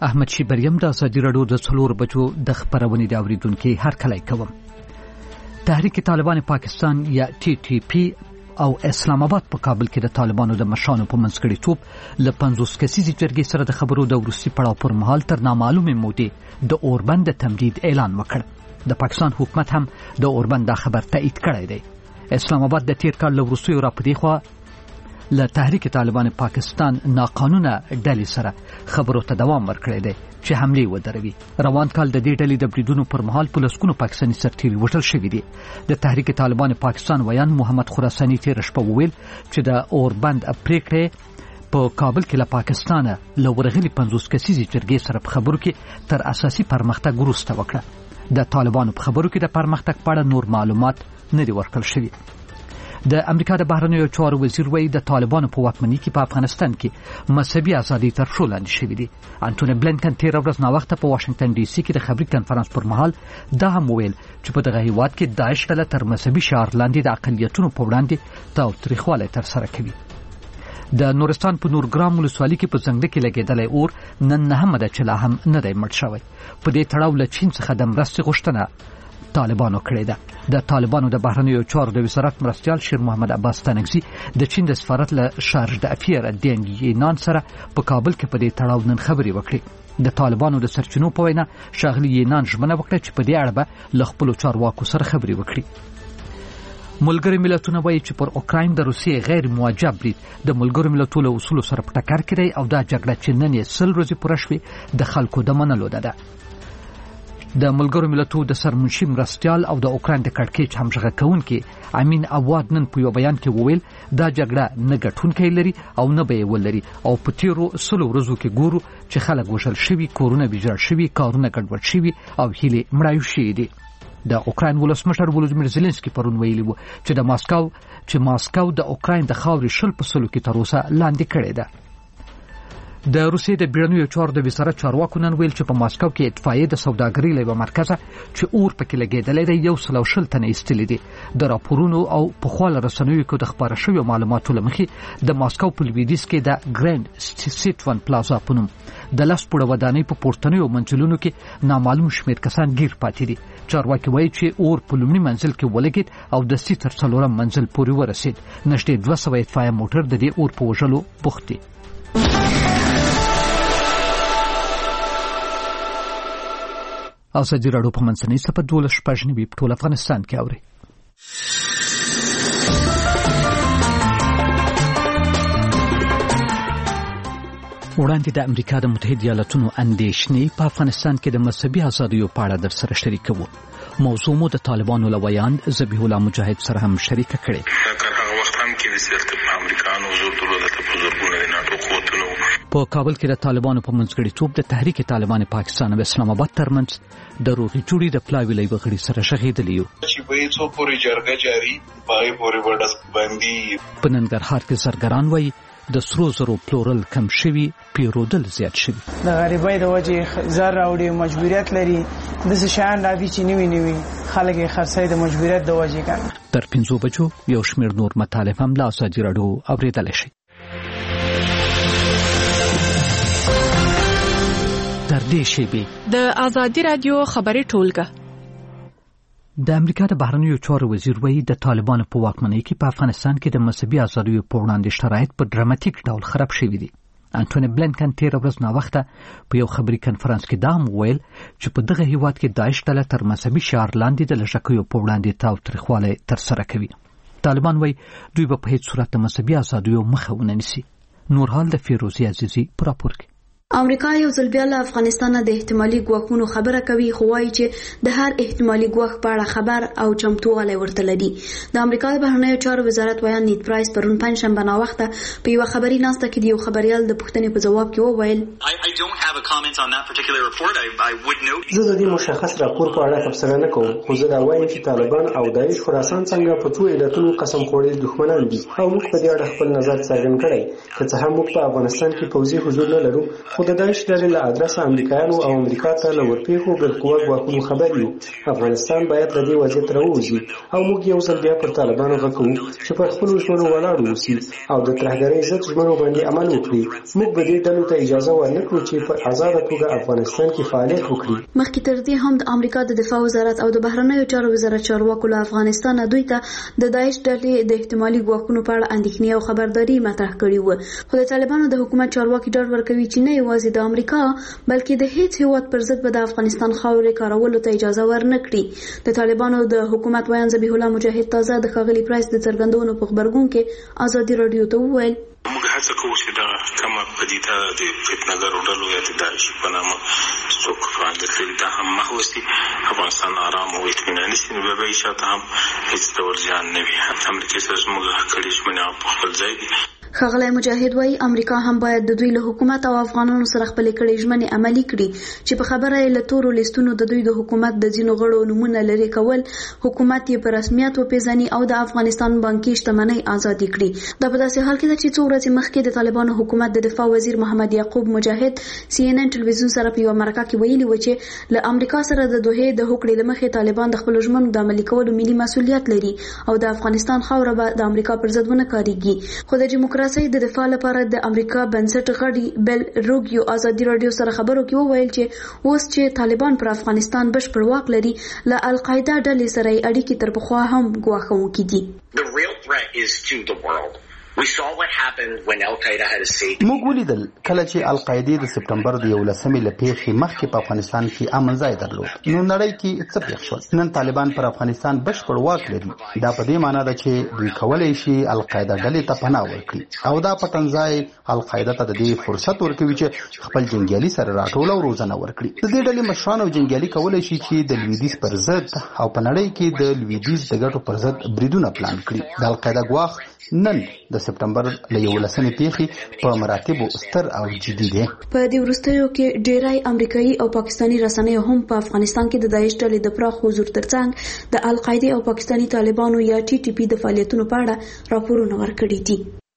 احمد شیبریم د ازادي راډیو د 4 بجو د خبرونې د اوریدونکو هرکلی کوم. تحریک طالبان پاکستان یا TTP او اسلام آباد په کابل کې د طالبانو د مشرانو په منځګړیتوب له 50 کسیزې جرګې سره د خبرو د وروستي پړاو پر مهال تر نامعلومې مودې د اوربند د تمدید اعلان وکړ. د پاکستان حکومت هم د اوربند دا خبر تایید کړی دی. اسلام آباد د تیر کال له وروستیو راپدې خوا له تحریک طالبان پاکستان ناقانونه ډلې سره خبرو ته دوام ورکړی دی چې حملې ودروي. روان کال د دې ډلې د بریدونو پر مهال په لسګونو پاکستاني سرتیري وژل شوي دي. د تحریک طالبان پاکستان ویان محمد خراساني تېره شپه وویل چې د اوربند پریکړې په کابل کې له پاکستانه له ورغلي 50 کسیزې جرګې سره په خبرو کې تر اساسي پرمختګ وروسته وکړه. د طالبانو په خبرو کې د پرمختګ په اړه نور معلومات نه دي ورکړل شوي. د امریکا د بهرنیو چارو وزیر وایي د طالبانو په واکمنۍ کې په افغانستان کې مذهبي ازادي تر پښو لاندې شوې دي. انټونی بلینکن تېره ورځ ناوخته په واشنگټن ډي سي کې د خبري کنفرانس پر مهال دا هم وویل چې په دغه هیواد کې داعش ډله تر مذهبي شعار لاندې د اقلیتونو په وړاندې تاوتریخوالی ترسره کوي. د نورستان په نورګرام ولسوالۍ کې په زنګده کې لګېدلی اور نن 9 چې لا هم نه دی مړ شوی. په دې تړاو له چین څخه د مرستې غوښتنه طالبانو کړی ده. د طالبانو د بهرنیو چارو د وزارت مرستیال شیر محمد عباس تنگزی د چین د سفارت له شارژ د افیر دینګ یینان سره په کابل کې په دې تړاو نن خبرې وکړې. د طالبانو د سرچینو په وینا شاغلی یینان ژمنه وکړه چې په دې اړه به له خپلو چارواکو سره خبرې وکړي. ملګري ملتونه وایي چې پر اوکراین د روسیې غیر موجه برید د ملګرو ملتونو له اصولو سره په ټکر کې دی او دا جګړه چې نن یې 100 ورځې پوره شوې د خلکو د منلو ده. د ملګرو ملتونو د سرمنشي مرستیال او د اوکراین د کړکېچ همغږی کوونکي امین اواد نن په یو بیان کې وویل دا جګړه نه ګټونکی لري او نه به یې ولري او په تیرو 100 ورځو کې ګورو چې خلک وژل شوي، کورونه ویجاړ شوي، کارونه ګډوډ شوي او هیلې مړاوې شوي دي. د اوکراین ولسمشر ولودیمیر زيلنسکي پرون ویلي وو چې ماسکو د اوکراین د خاورې 0% کې تر اوسه لاندې کړې ده. د روسیې د بیړنیو چارو د وزارت چارواکو نن ویل چې په ماسکو کې اتفاقیه د سوداګرۍ له یوه مرکزه چې اور پکې لګېدلی دی 120 تنه ایستلي دي. د راپورونو او پخواله رسنیو کې د خپاره شویو معلوماتو له مخې د ماسکو په لویدیځ کې د ګرینډ سیټون پلازا په نوم د لاس پوړه ودانۍ په پورتنیو منزلونو کې نامعلوم شمېر کسان گیر پاتې دي. چارواکي وایي چې اور په لومړي منزل کې ولګېد او د 3 تر 4 منزل پورې ورسېد. نږدې 200 اطفائیه موټر د دې اور په وژلو بوخت دي. ازادي راډیو په منځنۍ سپه 12 په ټول افغانستان کې اوري. وړاندې د امریکا د متحده ایالاتونو اندېښنې په افغانستان کې د مذهبي ازادیو په اړه در سره شریکوو. موضوع مو د طالبانو له ویان ذبیح الله مجاهد سره هم شریکه کړې. په کابل کې د طالبانو په منځګړیتوب د تحریک طالبان پاکستان او اسلام آباد ترمنځ د روغې جوړې د پلاوي له غړي سره شغېدلی یو. چې به څو پورې جرګه جاری پای پورې وډس باندې په ننګرهار کې زرګران وایي د سرو زرو پلورل کم شوي، پیرودل زیات شوي. د غریبۍ د وجې زر راوړي مجبوریت لري داسې شیان راځي چې نوي خلک یې خرڅوي د مجبوریت د وجې کنه. تر 5 بجو یو شمېر نور مطالب هم له ازادي راډیو اورېدلی شي. تر دې شیبې د ازادي راډیو خبري ټولګه. د امریکا د بهرنیو چارو وزیر وایي د طالبانو په واکمنۍ کې په افغانستان کې د مذهبي ازادیو په وړاندې شرایط په ډراماتیک ډول خراب شوي دي. انټونی بلینکن تېره ورځ ناوخته په یو خبري کنفرانس کې دا هم وویل چې په دغه هیواد کې داعش ډله تر مذهبي شعار لاندې د لږکیو په وړاندې تاوتریخوالی ترسره کوي. طالبان وایي دوی به په هیڅ صورت د مذهبي ازادیو مخه ونه نیسي. نور حال د فیروزي عزیزي په راپور کې. امریکا یو ځل بیا له افغانستان د احتمالي ګواښونو خبره کوي، خو وایي چې د هر احتمالي ګواښ په اړه خبر او چمتووالی ورته لري. د امریکا د بهرنیو چارو وزارت ویان نیت پرایس پرون پنجشنبه ناوخته په یوه خبري ناسته کې د یو خبریال د پوښتنې په ځواب کې وویل زه د دې مشخص راپور په اړه تبصره نه کوم، خو زه دا وایم چې طالبان او داعش خراسان څنګه په څو علتونو قسم خوړل دښمنان دي او موږ په دې اړه خپل نظر څرګند کړی. که څه هم موږ په افغانستان کې پوځي حضور نه لرو، خو خو د داعش ډلې له ادرسه امریکایانو او امریکا ته له ورپېښو بالقوه ګواښونو خبر یو. افغانستان باید له دې وضعیت راووځي او موږ یو ځل بیا پر طالبانو غږ کوو چې پر خپلو ژمنو ولاړ اوسي او د ترهګرۍ ضد ژمنو باندې عمل وکړي. موږ به دې ډلو ته اجازه ورنکړو چې په ازاده توګه افغانستان کې فعالیت وکړي. مخکې تر دې هم د امریکا د دفاع وزارت او د بهرنیو چارو وزارت چارواکو له افغانستان دوی ته د داعش ډلې د احتمالي ګواښونو په اړه اندېښنې او خبرداري مطرح کړې وه. خو د طالبانو د حکومت چارواکي ډاډ ورکوي چې نه یوازې د امریکا بلکې د هیڅ هیواد پر ضد به د افغانستان خاورې کارولو ته اجازه ورنکړي. د طالبانو د حکومت ویان ذبیح الله مجاهد تازه د ښاغلي پرایس د څرګندونو په خبرګون کې ازادي راډیو ته وویل موږ هڅه کوو چې دا کومه پدیده د فتنهګرو ډلو یا د داعش په نامه څوک فعالیت لري دا هم مخ وسي، افغانستان آرام او اطمیناني شي، نو بیا به شاته هم هیڅ ډول زیان نه وي. امریکا سره زموږ کړي ژمنې په خپل ځای دي. ښاغلی مجاهد وايي امریکا هم باید د دوی له حکومت او افغانانو سره خپلې کړې ژمنې عملي کړي چې په خبره یې له تورو لیستونو د دوی د حکومت د ځینو غړو نومونه لرې کول، حکومت یې په رسمیت وپېژني او د افغانستان بانکي شتمنۍ آزادې کړي. دا په داسې حال کې ده چې څو ورځې مخکې د طالبانو حکومت د دفاع وزیر محمد یعقوب مجاهد CNN ټلویزیون سره په یوه مرکه کې ویلي و چې له امریکا سره د دوحې د هوکړې له مخې طالبان د خپلو ژمنو د عملي کولو ملي مسؤلیت لري او د افغانستان خاوره به د امریکا پر ضد ونه کارېږي. خو د دیموکراسۍ د دفاع لپاره د امریکا بنسټ غړي بل روګیو ازادي راډیو سره خبرو کې وویل چې اوس چې طالبان پر افغانستان بشپړ واک لري له القاعده ډلې سره اړیکې تر پخوا هم ګواښونکي دي. موږ ولیدل کله چې القاعده د سپټمبر د 11مې له پیښې مخکې په افغانستان کې امن ځای درلود، نو نړۍ کې څه پیښ شول. نن طالبان پر افغانستان بشپړ واک لري. دا په دې معنی ده چې دوی کولای شي القاعده ډلې ته پناه ورکړي او دا په تنځای القاعده ته د دې فرصت ورکوي چې خپل جنگیالي سره راټول او روزنه ورکړي. د دې ډلې مشران او جنگیالي کولای شي چې د لویدیځ پر ضد او په نړۍ کې د لویدیځ د ګټو پر ضد بریدونه پلان کړي. د القاعده ګواښ نن د سپټمبر له 11مې پیښې په مراتبو ستر او جدي دی. په دې وروستیو کې ډیری امریکایي او پاکستاني رسنیو هم په افغانستان کې د داعش ډلې د پراخ حضور ترڅنګ د القاعده او پاکستاني طالبانو یا TTP د فعالیتونو په اړه راپورونه ورکړي دي.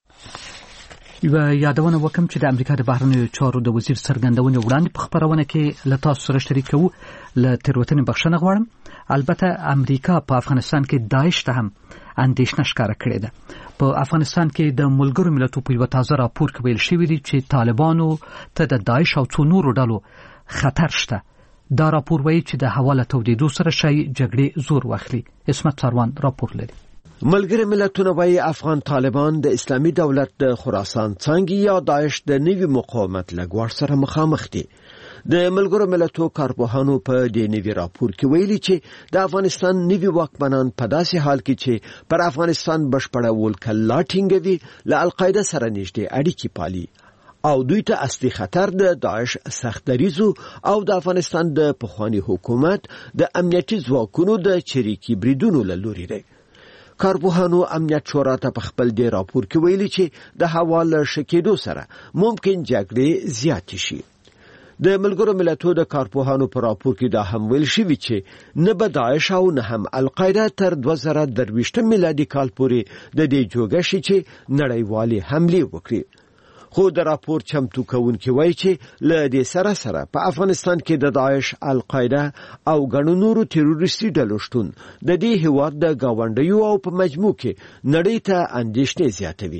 یو یادونه وکم چې د امریکا د بهرنیو چارو د وزیر څرګندونې وړاندې په خبرونه کې له تاسو سره شریکو. له تیروتنې بخښنه غواړم. البته امریکا په افغانستان کې داعش ته هم اندېښنه ښکاره کړې ده. په افغانستان کې د ملګرو ملتونو په یو تازه راپور کې ویل شوی دی چې طالبانو ته د داعش او څو نورو ډلو خطر شته. دا راپور وایي چې د حواله تودېدو سره شای جګړې زور واخلي. اسمت ساروان راپور لري. ملګري ملتونه وايي افغان طالبان د اسلامي دولت د خراسان څنګه یا داعش د نوي مقاومت لګوړ سره مخامخ دي. د ملګرو ملتونو کارپوهانو په دې نوي راپور کې ویلي چې د افغانستان نوي واکمنان په داسې حال کې چې پر افغانستان بشپړه ولکه لاټینګوي له القاعده سره نږدې اړیکې پالي او دوی ته اصلي خطر د داعش سختدریزو او د افغانستان د پخوانی حکومت د امنیتي ځواکونو د چریکي بریدونو له لوري دی. کارپوهانو امنیت شورا ته په خپل دې راپور کې ویلي چې د حواله شکېدو سره ممکن جګړې زیاتې شي. د ملګرو ملتونو د کارپوهانو په راپور کې دا هم ویل شوی چې نه به داعش او نه هم القاعده تر 2023 میلادي کال پورې د دې جوګه شي چې نړیوالې حمله وکړي. خو د راپور چمتو کوونکي وایي چې له دې سره په افغانستان کې د داعش، القاعده او ګڼو نورو تروریستي ډلو شتون د دې هیواد د گاونډیو او په مجموع کې نړۍ ته اندېښنې زیاتوي.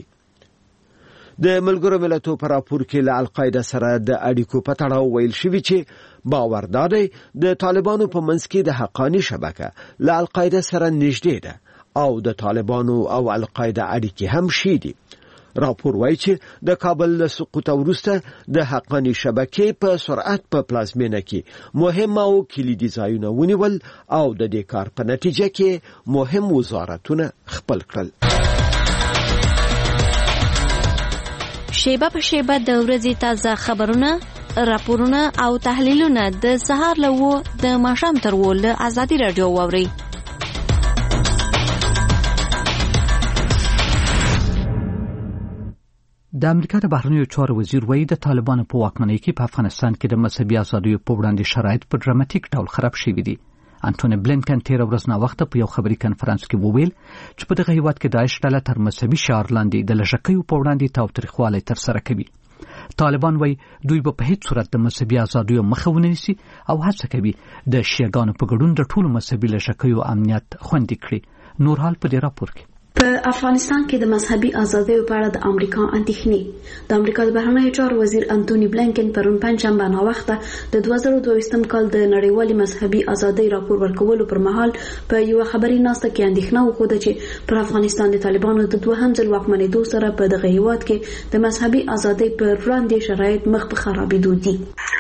د ملګرو ملتونو په راپور کې له القاعده سره د اړیکو په تړاو ویل شوی چې باور دادی د طالبانو په منځ کې د حقانی شبکه له القاعده سره نږدې ده او د طالبانو او القاعده اړیکې هم شي دي. راپور وایي چې د کابل له سقوط وروسته د حقانی شبکې په سرعت په پلازمینه کې مهم او کلیدي ځایونه ونیول او د دې کار په نتیجه کې مهم وزارتونه خپل کړل. شیبه په شیبه د ورځې تازه خبرونه، راپورونه او تحلیلونه د سهار له و د ماښام تر و له ازادي راډیو واورئ. د امریکا د بهرنیو چارو وزیر وایي د طالبانو په واکمنۍ کې په افغانستان کې د مذهبي ازادیو په وړاندې شرایط په ډراماتیک ډول خراب شوي دي. انټونی بلینکن تیر ورځ ناوخته په یو خبري کنفرانس کې وویل چې په دغه هیواد کې داعش ډله تر مذهبي شعار لاندې د لږکیو په وړاندې تاوتریخوالی ترسره کوي. طالبان وایي دوی به په هیڅ صورت د مذهبي ازادیو مخه ونه نیسي او هڅه کوي د شیعهګانو په ګډون د ټولو مذهبي لږکیو امنیت خوندي کړي. نور حال په دې راپور کې. په افغانستان کې د مذهبي ازادیو په اړه د امریکا اندېښنې. د امریکا د بهرنیو چارو وزیر انټونی بلینکن پرون پنځشنبه ناوخته د 2022 کال د نړیوالې مذهبي ازادۍ راپور ورکولو پر مهال په یو خبري ناسته کې اندېښنه وښوده چې پر افغانستان د طالبانو د دوهم ځل واکمنېدو سره په دغه هیواد کې د مذهبي ازادۍ پر وړاندې شرایط مخ په خرابېدو دي.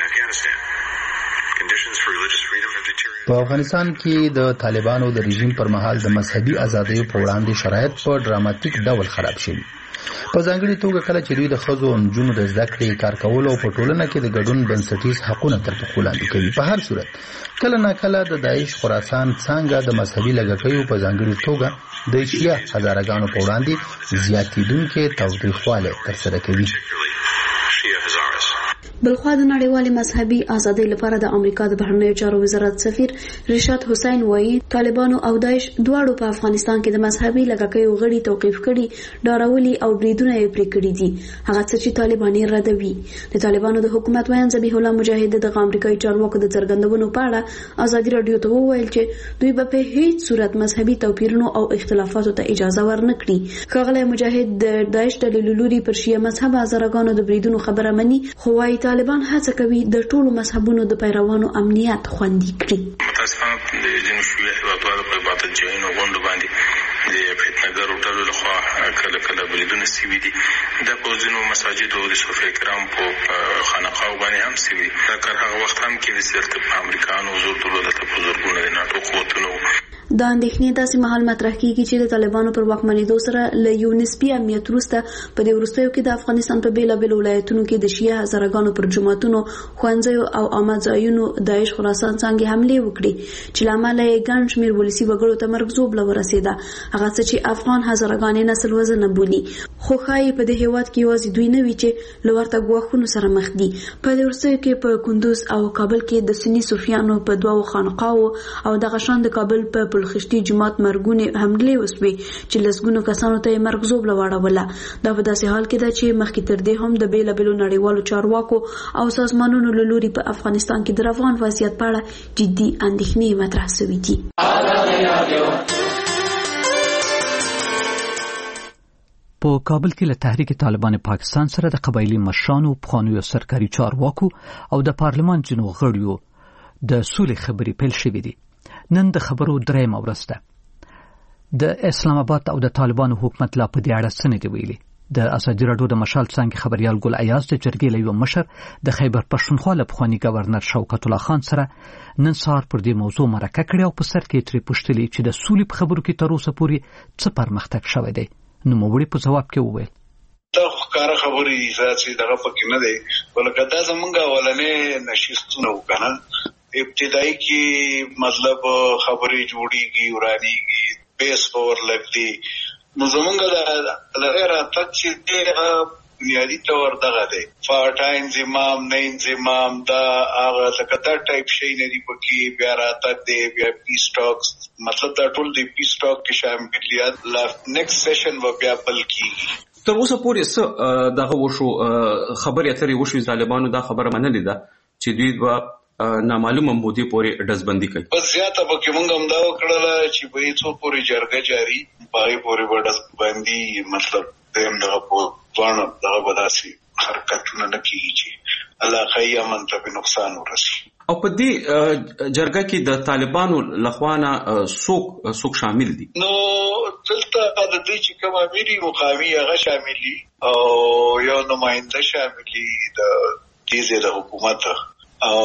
په افغانستان کې د طالبانو د رژیم پر مهال د مذهبي ازادیو په وړاندې شرایط په ډراماتیک ډول خراب شوي. په ځانګړي توګه کله چې دوی د ښځو او نجونو د زده کړې، کار کولو او په ټولنه کې د ګډون بنسټیز حقونه تر پښو لاندې کوي. په هر صورت کله ناکله د داعش خراسان څانګه د مذهبي لږکیو په ځانګړي توګه د شیعه هزارهګانو په وړاندې زیاتېدونکې تاوتریخوالی ترسره کوي. بلخوا د نړیوالې مذهبي ازادۍ لپاره د امریکا د بهرنیو چارو وزارت سفیر رشاد حسین وایي طالبانو او داعش دواړو په افغانستان کې د مذهبي لږکیو غړي توقیف کړي، ډارولي او بریدونه یې پرې کړي دي، هغه څه چې طالبان یې ردوي. د طالبانو د حکومت ویان ذبیح الله مجاهد د امریکایي چارواکو د څرګندونو په اړه ازادي رادیو ته وویل چې دوی به په هیڅ صورت مذهبي توپیرونو او اختلافاتو ته اجازه ورنکړي. ښاغلی مجاهد د داعش ډلې لوري پر شیعه مذهب هزارهګانو د بریدونو خبره مني، خو وايي طالبان هڅه کوي د ټولو مذهبونو د پیروانو امنیت خوندي کړي. متاسفانه د ځینو شیعه هیوادوالو په باطل جایونو غونډو باندې د فتنهګرو ډلو لخوا کله بریدونه سوي دي. دا په ځینو مساجدو د صوفیه کرام په خانقاهو باندې هم سوي. کله هغه وخت هم کې د امریکایانو زور درلوده په زورګونه د ناټو قوتونو. دا اندېښنې داسې مهال مطرح کیږي چې د طالبانو پر واکمنېدو سره له یو نسبي امنیت وروسته په دې وروستیو کې د افغانستان په بېلابېلو ولایتونو کې د شیعه هزارهګانو پر جوماتونو، ښوونځیو او عامه ځایونو داعش خراسان څانګې حملې وکړي چې له امله یې ګڼ شمېر ولسي وګړو ته مرګ ژوبله ورسېده، هغه څه چې افغان هزارهګانې نسل وژنه بولي. خو ښایي په دې هېواد کې یوازې دوی نه وي چې له ورته ګواښونو سره مخ دي. په دې وروستیو کې په کندوز او کابل کې د سني صوفیانو په دوو خانقاهو او دغه شان د کابل په پلخشتي جماعت مرګونې حملې وسوي چې لسګونو کسانو ته یې مرګ ژوبله واړوله. دا په داسې حال کې ده چې مخکې تر دې هم د بېلابېلو نړیوالو چارواکو او سازمانونو له لوري په افغانستان کې د افغان وضعیت په اړه جدي اندېښنې مطرح شوي دي. په کابل کې له تحریک طالبان پاکستان سره د قبایلي مشرانو، پخوانیو سرکاري چارواکو او د پارلمان ځینو غړیو د سولې خبرې پیل شوې دي. نن د خبرو درېیمه ورځ ده. د اسلام آباد او د طالبانو حکومت لا په دې اړه څه نه دي ویلي. د ازادي راډیو د مشال څانګې خبريال ګل ایاز د جرګې له یو مشر د خیبر پښتونخوا له پخواني گورنر شوکت الله خان سره نن سهار پر دې موضوع مرکه کړې او په سر کې ترې پوښتلې چې د سولې په خبرو کې تر اوسه پورې څه پرمختګ شوی دی. نوموړي په جواب کې وویل دا ښکاره خبرې چې دغه پکې نه دی، ولکه دا زمونږ اولنې نشستونه وکړه. ابتدائی کې مطلب خبرې جوړیږي، ورانیږي، بیس پاور لګدي. نو زمونږ د لغیر اتک چې دی بنیادی طور دغه دی فاټا انضمام نه انضمام دا هغه لکه دا ټایپ شي نه دی پکې. بیا راتګ دی، بیا پیس ټاکس، مطلب دا ټول د پیس ټاک کې شاملیت. لا نیکسټ سیشن و بیا بل کیږي. تر اوسه پورې څه دغه وشو خبرې اترې وشوې. طالبانو دا خبره منلې ده چې دوی به نامعلومه مودې پورې ډزبندي کوي. بس زیاته پکې مونږ هم دا وکړله چې به هېڅ پورې جرګه جاري پای پورې به ډزبندي مطلب دیم دغه پوهانو دغه به داسې حرکتونه نه کېږي چې علاقایي امن ته به نقصان ورسي. او په دې جرګه کې د طالبانو لخوانه څوک شامل دي؟ نو دلته د دې چې کوم امیر مقامي هغه شامل دي او یو نماینده شامل دي د دې د حکومت او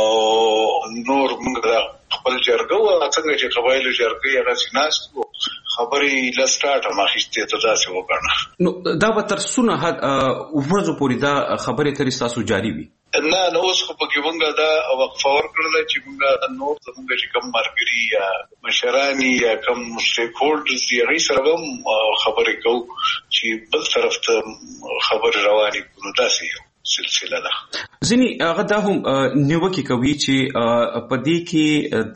نور موږ خپل جرګه او څنګه چې قبایلو جرګې هغه سیناستو خبرې لسټارټ ماخسته ته داسې وکړه. نو دا به تر څونه ورځو پورې دا خبرې ترې تاسو جاری وي؟ نه نو اوس خو پکې موږ دا وقفه ورکړله چې موږ نور زموږ چې کوم مرګري یا مشرانی یا کوم سټیک هولډرز دي هغوی سره هم خبرې کوو چې بل طرف ته خبرې روانې کړو. داسې سلسله ده. ځینې هغه دا هم نیوکې کوي چې په دې کې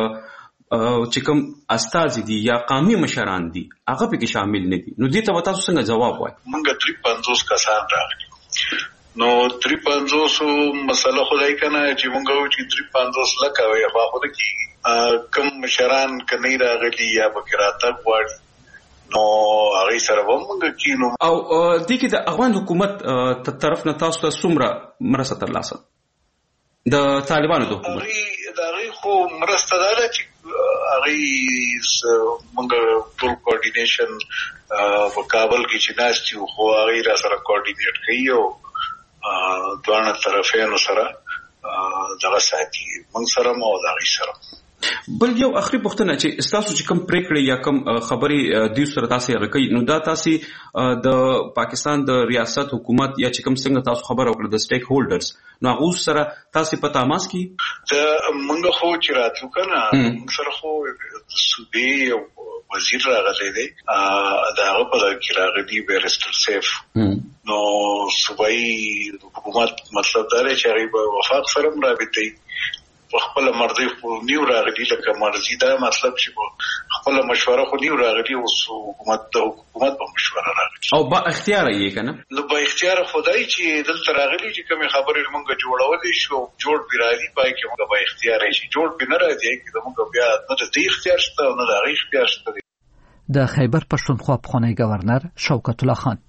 د چې کوم استازي دي یا قومي مشران دي هغه پکې شامل نه دي. نو دې ته تاسو څنګه جواب وایي؟ موږ 53 کسان راغلي نو 350 مسله خدای کنه چې مونږ و چې 350 لکه وي خو خو دکی کم مشران کني راغلي یا بکراته غواړي نو هغه سره ومنګ کینو او د کې د افغان حکومت طرف نه تاسو ته څومره مرسته ترلاسه د طالبانو د حکومت دا غي خو مرسته ده چې هغه مونږ ټول کوارډینیشن په کابل کې چې ناشتي خو هغه را سره کوارډینیټ کوي او دوه طرفینو سره دغه ساتي مونږ سره مو دا غي سره بل یو اخري پوښتنه چې تاسو چې کوم پریکړې یا کوم خبرې د سره تاسو راکې نو دا تاسو د پاکستان د ریاست حکومت یا چې کوم څنګه تاسو خبر او د سټیک هولډرز نو هغه سره تاسو په تماس کې د منګه خو چې راتلو کنه سره خو صوبې وزیر راغلی دی دا هغه په کې راغلی بیرستر سیف نو صوبې حکومت مطلب دا دی چې هغه په وفاق سره مرابطي خپل مرضی خو نیو راغلی لکه مرضی دا مطلب چې خپل مشوره خو نیو راغلی او حکومت په مشوره راغلی او با اختیار یې کنه نو با اختیار خدای چې دلته راغلی چې کوم خبرې موږ جوړولې شو جوړ بیرالي پای کې موږ با اختیار شي جوړ بنه راځي چې موږ بیا نه د اختیار شته نه د اختیار شته د خیبر پښتونخوا پخوانی گورنر شوکت الله خان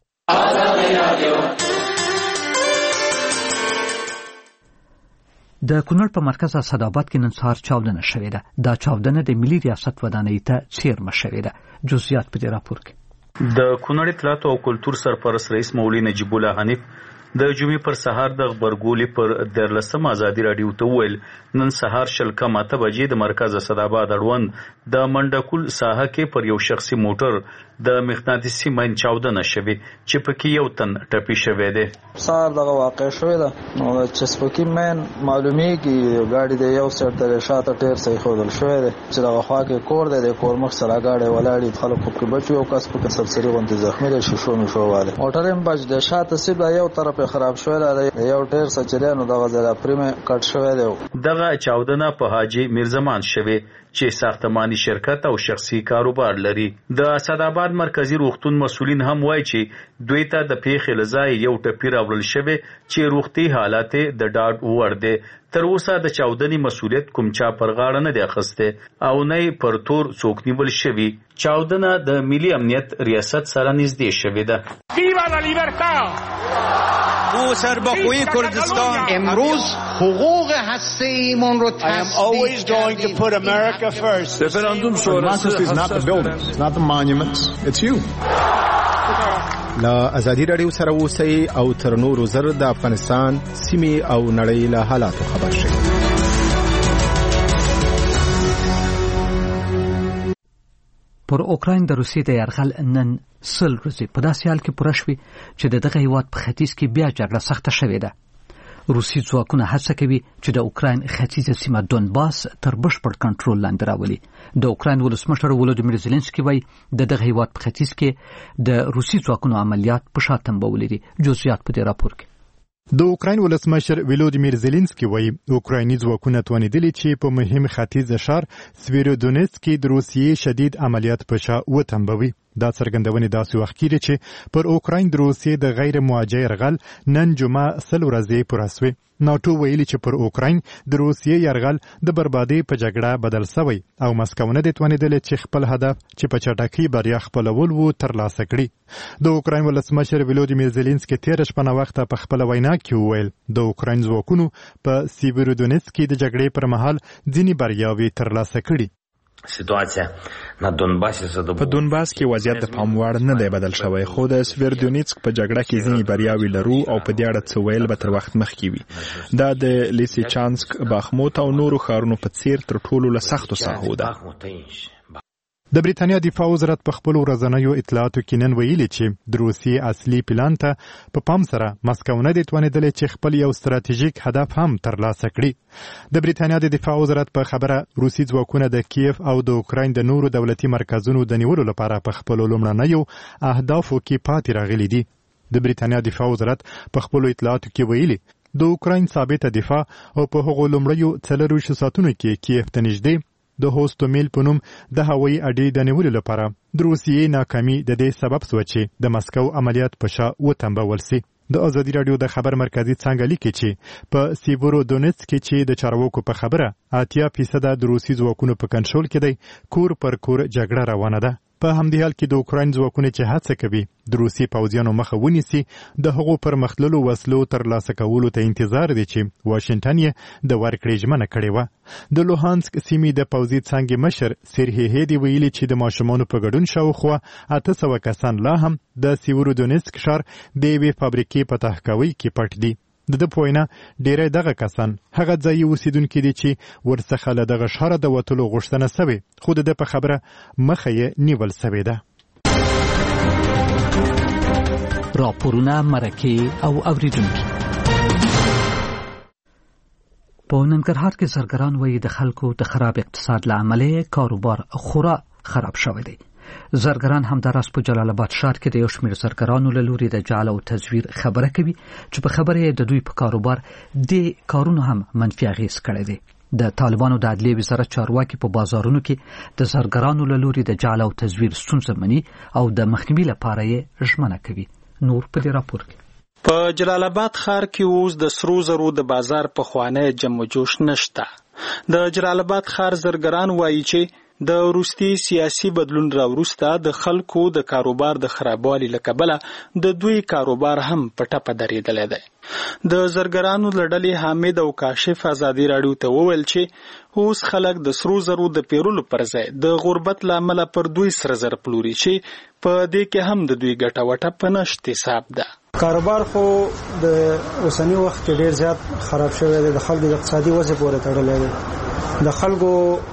د کونړ په مرکز اسداباد کې نن سهار چاودنه شوې ده. دا چاودنه د ملي ریاست ودانۍ ته څیرمه شوې ده. جزئیات په دې راپور کې. د کونړ اطلاعات او کلتور سرپرست رئیس مولوي نجیب الله حنیف د جمعې پر سهار د خبرګولې پر 13 ازادي رادیو ته ویل نن سهار شلکه ماته بجې د مرکز اسداباد اړوند د منډکول ساحه کې پر یو شخصي موټر د مغناطیسي ماین چاودنه شوې چې پکې یو تن ټپي شوی دی. سهار دغه واقع شوې ده نو چې سپکی ماین معلومیږي ګاډي د یو سر تر شاته ټیر صحیح خودل شوی دی چې دغه خوا کې کور دی د کور مخ سره ګاډي ولاړی خلکو کې بچو او کس په سبسری غونډه زخمي ده شوشو مې شواله موټر هم بچ د شاته سیب یو طرف خراب شوی دی یو ټیر سچلانو دغه ځای پریم کټ شوی دی. دغه چاودنه په حاجی میرزمان شوی چې ساختماني شرکت او شخصي کاروبار لري. د اسداباد مرکزی روغتون مسؤلین هم وایي چې دوی ته د پیښې لزای یو ټپی راوړل شوی چې روغتي حالات د ډاډ وړ دي. تر اوسه د چاودنې مسؤلیت کوم چا پر غاړه نه دی اخیسته او نه پر تور څوک نیول شوی. چاودنه د ملي امنیت ریاست سره نږدې شوې ده. ویوا لا لیبرتا ما سرباخوی کردستان امروز حقوق هسته‌ایمون رو always going to put America first. Referendum sonrası is not the buildings, not the monuments, it's you. لا ازادي رادیو سره اوسئ او تر نورو زر د افغانستان سیمې او نړۍ له حالاتو خبر شئ. پر اوکراین د روسیې د یرغل نن 100 ورځې په داسې حال کې پوره شوې چې دغه هیواد په ختیځ کې بیا جګړه سخته شوې ده. روسي ځواکونه هڅه کوي چې د اوکراین ختیځه سیمه دونباس تر بشپړ کنټرول لاندې راولي. د اوکراین ولسمشر ولودیمیر زيلنسکي وایي دغه هیواد په ختیځ کې د روسي ځواکونو عملیات په شا تنبولې دي. جزئیات په دې راپور کې. د اوکراین ولسمشر ولودیمیر زيلنسکي وایي اوکرایني ځواکونه توانیدلي چې په مهم ختیځ شهر سویرودونیتسک کې د روسیې شدید عملیات په شا وتنبوي. دا څرګندونه داسې وخت کې چې پر اوکراین د روسیې د غیر موجه يرغل نن جمعه 100 ورځې پوره شوه. ناتو ویلي چې پر اوکراین د روسیې يرغل د بربادي په جګړه بدل شوی او مسکو نه د توانیدل چې خپل هدف چې په چټکۍ بریا خپلول وو ترلاسه کړي. د اوکراین ولسمشر ولودیمیر زيلنسکي تیر شپه وخت په خپل وینا کې وویل د اوکراین ځواکونو په سیبرودونیتسک کې د جګړې پر مهال ځینې بریاوې ترلاسه کړي. په دونباس کې وضعیت د پام وړ نه دی بدل شوی خو د سویردونیتسک په جګړه کې ځینې بریاوې لرو او په دې اړه څه ویل به تر وخت مخکې وي. دا د لیسیچانسک باخموت او نورو ښارونو په څیر تر ټولو له سختو ساحو ده. د بریتانیا دفاع وزارت په خپل ورځنیو اطلاعاتو کې نن ویلي چې د روسیې اصلي پلان ته په پام سره مسکو نه دی توانیدلی چې خپل یو ستراتیژیک هدف هم ترلاسه کړي. د بریتانیا د دفاع وزارت په خبره روسي ځواکونه د کیف او د اوکراین د نورو دولتي مرکزونو د نیولو لپاره په خپل لومړنیو اهدافو کې پاتې راغلي دي. د بریتانیا دفاع وزارت په خپل اطلاعاتو کې ویلي د اوکراین ثابته دفاع او په هغو لومړیو 4 ساعتونو کې کیف ته نږدې د هوستومیل په نوم د هوایي اډې د نیولو لپاره د روسیې ناکامي د دې سبب شوه چې د مسکو عملیات په شا وتنبول شي. د ازادي رادیو د خبر مرکزی څنګه لیکي چې په سیورودونیتسک کې چې د چارواکو په خبره 80% د روسي ځواکونو په کنټرول کې دی کور پر کور جګړه روانه ده. په همدې حال کې د اوکراین ځواکونه چې هڅه کوي د روسي پوځیانو مخه ونیسي د هغو پرمختللو وسلو ترلاسه کولو ته انتظار دی چې واشنګټن یې د ورکړې ژمنه کړې وه. د لوهانسک سیمې د پوځي څانګې مشر سیرهی ویلي چې د ماشومانو په ګډون شاوخوا 800 کسان لا هم د سیورودونیتسک ښار د یوې فابریکې په تحکاوي کې پټ دي. د په وینا ډیری دغه کسان هغه ځای اوسیدونکي دي چې ورڅخه له دغه ښاره د وتلو غوښتنه سوې خو د په خبره مخه یې نیول سوې ده. راپورونه مرکې او اوریدونکي په ننګرهار کې زرګران وایي د خلکو د خراب اقتصاد له امله کاروبار خورا خراب شوی دی. زرګران همداراز په جلال آباد ښار کې د یو شمېر زرګرانو له لوري د جعل او تزویر خبره کوي چې په خبره یې د دوی په کاروبار د کارونو هم منفي اغېز کړی دی. د طالبانو د عدلیې وزارت چارواکي په بازارونو کې د زرګرانو له لوري د جعل او تزویر ستونزه مني او د مخنیوي لپاره یې ژمنه کوي. نور په دې راپور کې په جلال آباد ښار کې اوس د سرو زرو د بازار په خوانه جمع جوش نشته. د جلال آباد ښار زرګران وایي چې د روسي سیاسي بدلون راوروسته د خلکو د کاروبار د خرابوالي له کبله د دوی کاروبار هم په ټپه درېدلی دی. د زرګرانو له ډلې حامد او کاشف ازادي راډیو ته وویل چې اوس خلک د سرو زرو د پیرلو پر ځای د غربت له امله پر دوی سره زر پلوري چې په دې کې هم د دوی ګټه وټه په نشت حساب ده. کاروبار خو د اوسنی وخت کې ډیر زیات خراب شوی دی. د خلکو د اقتصادي وضع پورې تړلی دی. د خلکو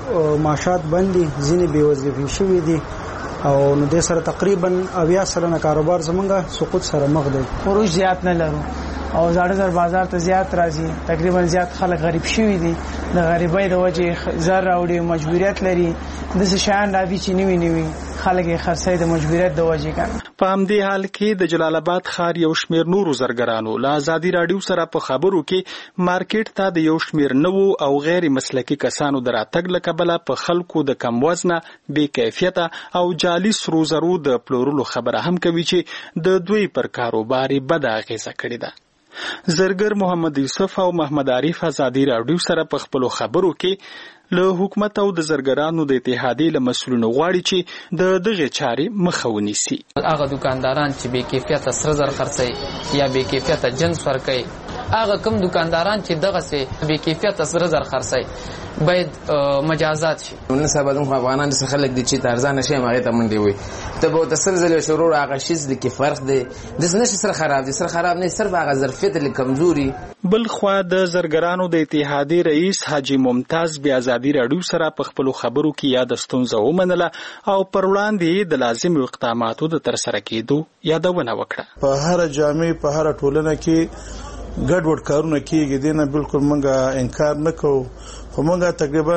معاشات بندي ځینې بې وظیفې شوي دي او نو دې سره تقریبا 80% کاروبار زمونږ سقوط سره مخ دی. خروج زیات نه لرو او زړه زر بازار ته زیات راځي. تقریبا زیات خلک غریب شوي دي. د غریبۍ د وجې زر راوړي مجبوریت لري. داسې شیان راځي چې نوي خلک یې خرڅوي د مجبوریت د وجې کنه. په همدې حال کې د جلال آباد ښار یو شمېر نورو زرګرانو له ازادي راډیو سره په خبرو کې مارکیټ ته د یو شمېر نوو او غیر مسلکي کسانو د راتګ له کبله په خلکو د کم وزنه بې کیفیته او جعلي سرو زرو د پلورلو خبره هم کوي چې د دوی پر کاروبار بده اغېزه کړې ده. زرګر محمد یوسف او محمد عارف ازادي راډیو سره په خپلو خبرو کې له حکومت او د زرګرانو د اتحادیې له مسؤلینو غواړي چې د دغه چارې مخه ونیسي. هغه دکانداران چې بې کیفیته سره زر خرڅوي یا بې کیفیته جنس ورکوي، هغه کوم دکانداران چې دغسې بې کیفیته سره زر خرڅوي باید مجازات شي. نن سبا د افغانانو څخه خلک دي چې ارزانه شی هغې ته منډې وي. ته به ورته سل ځلې شروع هغه شیز دی کې فرق دی. داسې نه شي سره خراب دی، سره خراب نه صرف هغه ظرفیت لږ کمزوري. بل خوا د زرګرانو د اتحادیې رئیس حاجي ممتاز بیا ازادي راډیو سره په خپلو خبرو کې یاده ستونزه ومنله او پر وړاندې د لازمو اقداماتو د ترسره کېدو یادونه وکړه. په هر جامع په هر ټولنه کې ګډوډ کارونه کېږي، دې نه بالکل موږ انکار نه کوو، خو موږ تقریبا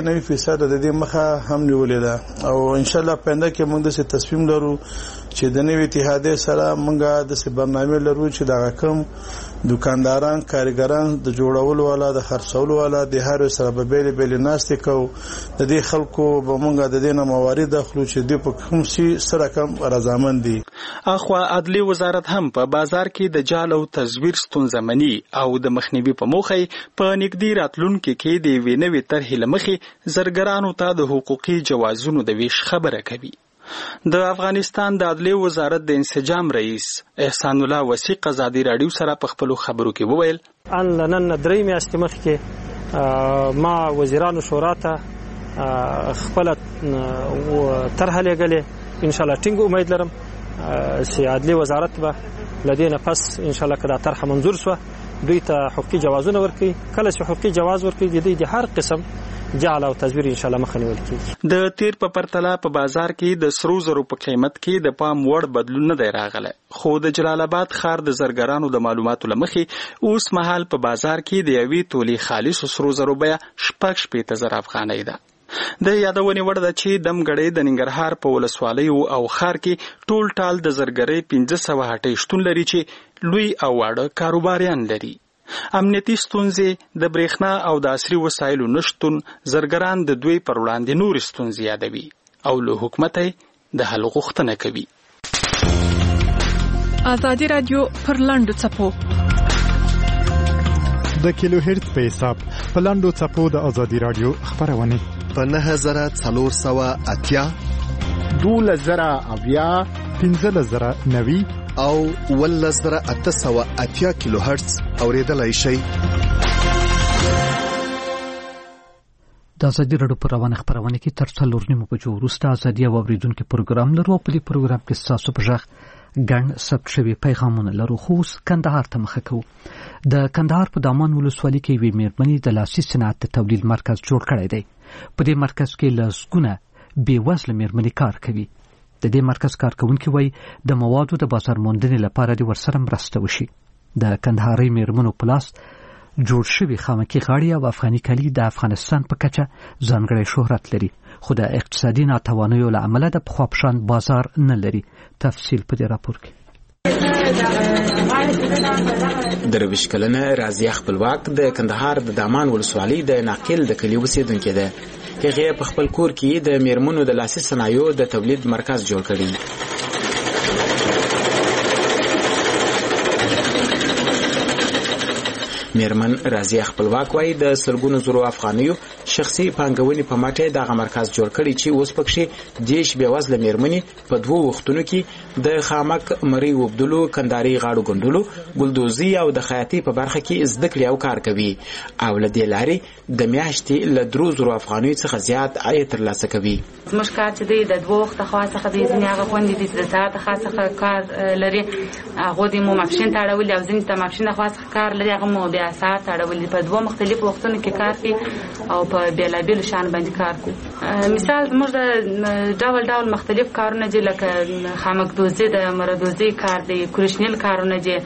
98% د دې مخه هم نیولې ده او انشاءالله پنده کې موږ داسې تصمیم لرو چې د نوې اتحادیې سره موږ داسې برنامه لرو چې دغه کم دکانداران، کارګران د جوړولو والا، د خرڅولو والا، د هر سره به بیلې بیلې ناستې کوو. د دې خلکو به موږ د دې نه موارد اخلو چې دوی په کوم شي سره کم رضامند دي. اخوا عدلیې وزارت هم په بازار کې د جعل او تزویر ستونزه مني او د مخنیوي په موخه په نږدې راتلونکي کې د یوې نوې طرحې له مخې زرګرانو ته د حقوقي جوازونو د ویش خبره کوي. د افغانستان د عدلیې وزارت د انسجام رئیس احسان الله وثیق ازادي راډیو سره په خپلو خبرو کې وویل ان نن 3 میاشتې مخکې ما وزیرانو شورا ته خپل طرح لېږلې. انشاءالله ټینګ امید لرم چې عدلیې وزارت به له دې نه پس انشاءالله که دا طرحه منظور شوه دوی ته حقوقي جوازونه ورکوي. کله چې حقوقي جواز ورکوي د دوی د هر قسم جعل او تزویر انشاءالله مخه نیول کیږي. د تیر په پرتله په بازار کې د سرو زرو په قیمت کې د پام وړ بدلون نه دی راغلی، خو د جلال آباد ښار د زرګرانو د معلوماتو له مخې اوس مهال په بازار کې د یوې تولې خالصو سرو زرو بیه شپږ افغانۍ ده. د یادونې وړ ده چې دمګړۍ د ننګرهار په ولسوالیو او ښار کې ټول ټال د زرګرۍ 1500 هټۍ شتون لري چې لوی او واړه کاروباریان لري. امنیتي ستونزې، د برېښنا او د عصري وسایلو نشتون زرګران د دوی پر وړاندې نورې ستونزې یادوي او له حکومته د حل غوښتنه کوي. ازادي رادیو پر لاندو چپو د کیلو هرتز په حساب په لاندو چپو د ازادي رادیو خبرونه په 9480 12090 15090 او 11880 کیلو هرتز اوریدلای شئ. د ازادي رادیو پر روانه خبرونه کې تر 4 نیمو بجو وروسته ازادي او اوریدونکو پروګرام لرو. په دې پروګرام کې تاسو په ځخ ګڼ ثبت شوی پیغامونه لرو. خو کندهار ته مخه کوو. د کندهار په دامان ولسوالۍ کې وی میرمنې د لاسي صنعت تولید مرکز جوړ کړی دی. په دې مرکز کې لسګونه بې وزله میرمنې کار کوي. د دې مرکز کارکونکي وایي د موادو د بازار موندنې لپاره د ورسره مرسته وشي. د کندهاري میرمنو په لاس جوړ شوی خامکي غاړي او افغاني کالي د افغانستان په کچه ځانګړی شهرت لري، خو د اقتصادي ناتوانیو له امله د پخوا په شان بازار نه لري. تفصیل په دې راپور کې. درویش کلنه رازیه خپلواک د کندهار د دامان ولسوالۍ د ناقل د کلی اوسیدونکې ده. هغه په خپل کور کې د میرمنو د لاسي صنایعو د تولید مرکز جوړ کړی. میرمن رازیه خپلواک وایي د سلګونو زرو افغانیو شخصي پانګونې په مټه دغه مرکز جوړ کړی چې اوس پکې دیش بې وزله میرمنې په 2 وختونو کې د خامک مری وبدلو، کنداري غاړو ګندلو، ګلدوزي او د خیاطۍ په برخه کې زده کړې او کار کوي او له دې لارې د میاشتې له 300 افغانیو څخه زیات عاید ترلاسه کوي. زموږ کار چې دی د 2 وخت خاصه د ځینې هغه خوندې دي چې د ساعت خاصه کار لري، هغه د مو ماشين تاړول او ځینې ته ماشين خاصه کار لري، هغه مو بیا ساعت تاړول په 2 مختلفو وختونو کې کار کوي او په بیلابیل شان باندې کار کوي. مثال موږ د ډول مختلف کارونه دي لکه خامک دوزي، د مردوزي کار دی، کرشنیل کارونه دي،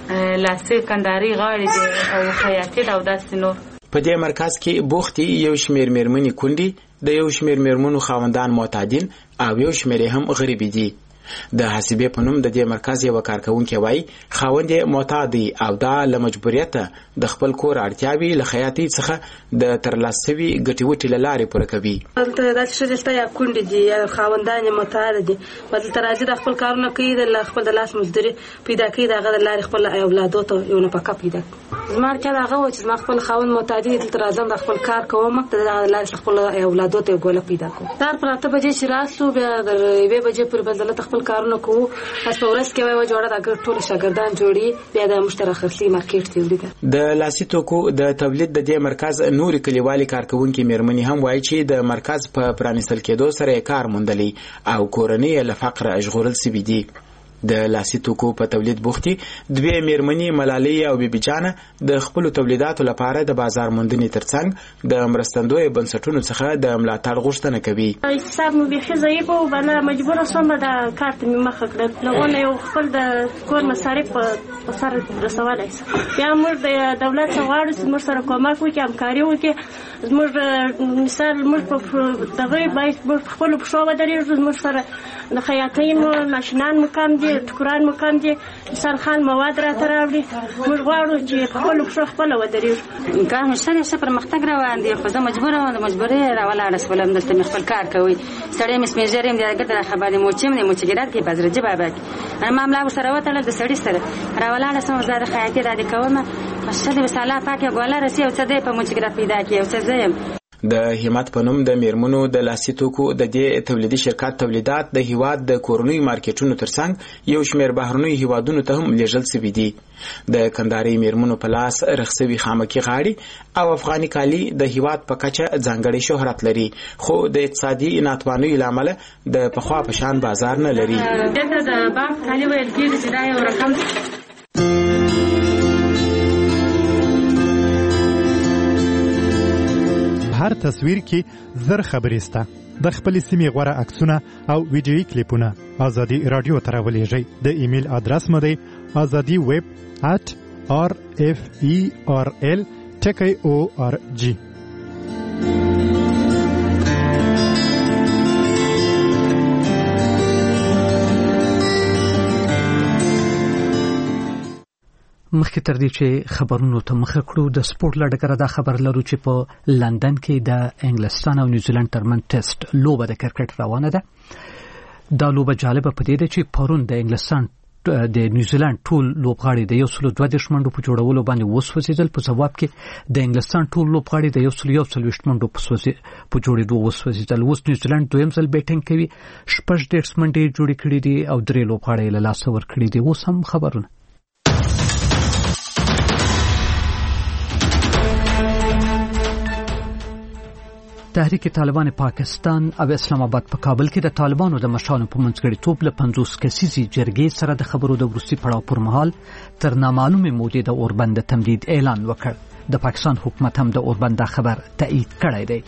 لاسي کنداري غاړي دي او خیاطۍ او داسې نور. په دې مرکز کې بوختي یو شمیر میرمنې کونډي، د یو شمیر میرمنو خاوندان معتادین او یو شمیر هم غریبي دي. د حسابې په نوم د دې مرکز یو کارکونکي وایي خاوند معتادي او دا له مجبوریت د خپل کور اړتیاوي له خیاطۍ څخه د ترلاسوي ګټي وټي لارې پوره کوي. دلته د شریسته یا کونډي دي یا خاوندان معتاد دي، بدل تراځي د خپل کارونه کوي، د خپل د لاس مزدوري پیدا کوي، دغه د لارې خپل اولادو ته یو نه پکا پیدا. زما کله هغه و چې ما خپل خاوند معتادي دي، تر ازم د خپل کار کوم، ته د لارې خپل اولادو ته ګوله پیدا کوم. تر پراته بجې چې راسو بیا د 2 بجې پر بدل خپل کارونه کوو. اس په ورځ کې وای جوړه د ټول شاګردان جوړي، بیا د مشترک خرڅي مارکیټ ته وړي. د لاسي توکو د تولید د دې مرکز نوري کلیوالي کارکونکي میرمنې هم وایي چې د مرکز په پرانیستل کېدو سره کار موندلی او کورنۍ له فقر ژغورل سوي دي. د لاسي توکو په تولید بوختي 2 میرمنې ملالۍ او بیبي جانه د خپل تولیداتو لپاره د بازار موندنې ترڅنګ د مرستندوی بنسټونو څخه د ملاتړ غوښتنه کوي. حساب مو بيخي ضعیف او بنا مجبور شوم د کارت می مخه کړل، لغونه یو خپل د کور مصارف په سر رسولای شي. بیا موږ د دولت څخه چې موږ سره کومک وکړي، همکاري وکړي. موږ مثال موږ په دغه باید خپل په شو ودرېږو، موږ سره د خیاطۍ ماشینان مکم دي، ټکران مکم دي، مثال خان مواد راته راوړي. موږ غواړو چې خپل په شو خپل ودرېږو. کار مشتري څه پرمختګ روان دي، خو زه مجبوره وم د مجبوري راولاړه شولم، دلته مې خپل کار کوي. سړی مې سمېجریم دی، ګټه خبرې موچیم نه موچګرات کې بازار جبا باک انا معاملې سره وته د سړی سره راولاړه سم زړه خیاطۍ را دي کومه ماشاءالله وساله پاکه ګوله رسي او څه دې په موچګرات پیدا کی او څه زم. د همت په نوم د میرمنو د لاسي توکو د دې تولیدي شرکت تولیدات د هیواد د کورنۍ مارکیټونو ترڅنګ یو شمیر بهرنۍ هیوادونو ته هم لیږل شوي دي. د کنداري میرمنو په لاس رخصوي خامکي غاړي او افغاني کالي د هیواد په کچه ځانګړی شهرت لري، خو د اقتصادي ناتوانیو له امله د پخوا په شان بازار نه لري. دغه د بانک کالي ویل کېږي چې دا یو رقم هر تصویر کې زر خبرې سته. د خپل سیمې غوړه عکسونه او ویډیویي کلیپونه ازادي رادیو ته راولېږئ. د ایمیل ادرس مو دی azadi@referl.org. مخکې تر دې چې خبرونو ته مخه کړو د سپورت لړګره دا خبر لرو چې په لندن کې د انګلستان او نیوزیلند ترمن ټیسټ لوبه د کرکټ روانه ده. دا لوبه جالبه پدې ده چې پرون د انګلستان د نیوزیلند ټول لوبغاړي د 122 منډو په جوړولو باندې وسوځیدل. په جواب کې د انګلستان ټول لوبغاړي د 121 منډو په جوړېدو وسوځیدل. اوس نیوزیلند دویم ځل بیټینګ کوي، 6 منډې جوړې کړې دي او 3 لوبغاړي له لاسه ورکړي دي. اوس هم خبرونه. تحریک طالبان پاکستان او اسلام آباد په کابل کې د طالبانو د مشرانو په منځګړیتوب له 50 کسیزې جرګې سره د خبرو د وروستي پړاو پر مهال تر نامعلومې مودې د اوربند د تمدید اعلان وکړ. د پاکستان حکومت هم د اوربند دا خبر تایید کړی دی.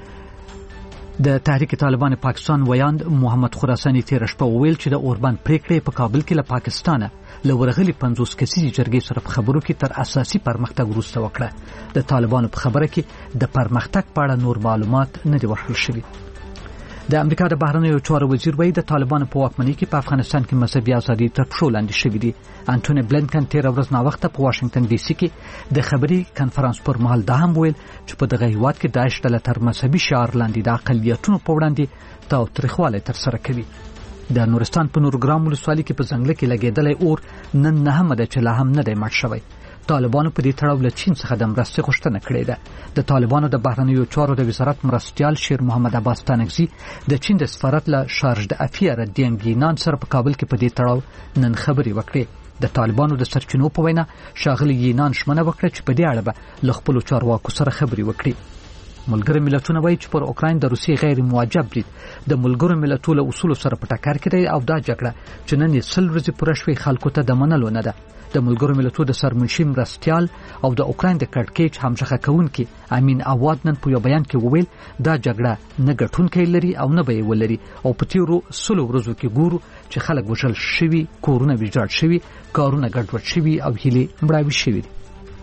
د تحریک طالبان پاکستان ویاند محمد خراسانی تیر شپه وویل چې د اوربند پریکړې په کابل کې له پاکستانه له ورغلي 50 کسیزې جرګې سره په خبرو کې تر اساسي پرمختګ وروسته وکړه. د طالبانو په خبره کې د پرمختګ په اړه نور معلومات نه دي ورکړل شوي. د امریکا د بهرنیو چارو وزیر وایي د طالبانو په واکمنۍ کې په افغانستان کې مذهبي ازادي تر پښو لاندې شوې دي. انټونی بلنکن تیر ورځ ناوخته په واشنگټن ډي سي کې د خبري کانفرنس پر مهال دا هم ویل چې په دغه هیواد کې داعش ډله تر مذهبي شعار لاندې د اقلیتونو په وړاندې تاوتریخوالی ترسره کوي. د نورستان په نورګرام ولسوالۍ کې په ځنګل کې لګېدلی اور نن نهمه ده چې لا هم نه دی مړ شوی. طالبانو په دې تړاو له چین څخه د مرستې غوښتنه کړې ده. د طالبانو د بهرنیو چارو د وزارت مرستیال شیر محمد عباس تانکزي د چین د سفارت له شارج د افیر دینګ یینان سره په کابل کې په دې تړاو نن خبرې وکړې. د طالبانو د سرچینو په وینا ښاغلي یینان ژمنه وکړه چې په دې اړه به له خپلو چارواکو سره خبرې وکړي. ملګري ملتونه وایي چې پر اوکراین د روسیې غیر موجب برید د ملګرو ملتونو له اصولو سره په ټکر کې دی او دا جګړه چې نن یې 100 ورځې پوره شوې خلکو ته د منلو نه ده. د ملګرو ملتونو د سرمنشي مرستیال او د اوکراین د کډکېچ همغږي کوونکي امین اواد نن په یو بیان کې وویل دا جګړه نه ګټونکی لري او نه به یې ولري او په تیرو 100 ورځو کې ګورو چې خلک وژل شوي، کورونه ویجاړ شوي، کارونه ګډوډ شوي او هیلې مړاوي شوي دي.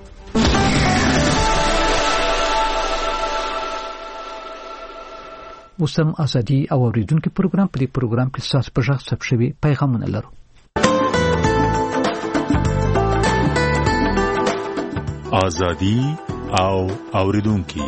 وسم ازادي او اوریدونکو پروګرام په دې پروګرام کې تاسو په ژغ ثبت شوي پیغامونه لرو. ازادي او اوریدونکو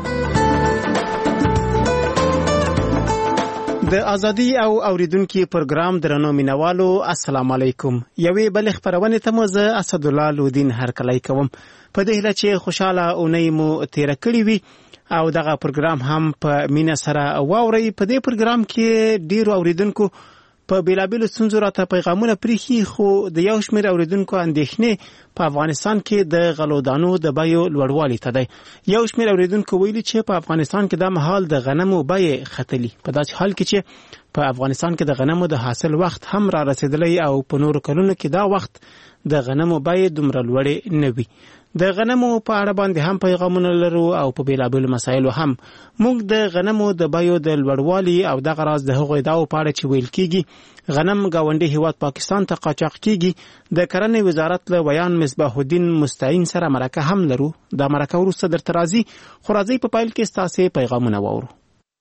د ازادي او اوریدونکو پروګرام درنو مینوالو السلام علیکم. یوې بل خبرونه ته مزه اسد الله لودین هرکلی کوم. په دې هله چې خوشاله اونۍ مو تیر کړی وي او دغه پروګرام هم په مینا سره واوري. په دې پروګرام کې ډیرو اوریدونکو په بیلابیلو ستونزو راته پیغامونه پریخي، خو د یو شمېر اوریدونکو اندېښنې په افغانستان کې د غلو دانو د بیو لوړوالي ته دی. یو شمېر اوریدونکو ویلي چې په افغانستان کې د مهال د غنمو بیې ختلي، په داسې حال کې چې په افغانستان کې د غنمو د حاصل وخت هم را رسیدلی او په نورو کلونو کې دا وخت د غنمو بیې دومره لوړې نه وي. د غنمو په اړه باندې هم پیغامونه لرو او په بیلابیلو مسایلو هم. موږ د غنمو د بیو د لوړوالي او دغه راز د هغو ادعاو په اړه چې ویل کیږي غنم ګاونډي هیواد پاکستان ته قاچاق کیږي د کرنې وزارت له بیان مصباح الدین مستعین سره مرکه هم لرو. دا مرکه وروسته درته راځي، خو راځئ په پیل کې ستاسې پیغامونه واورو.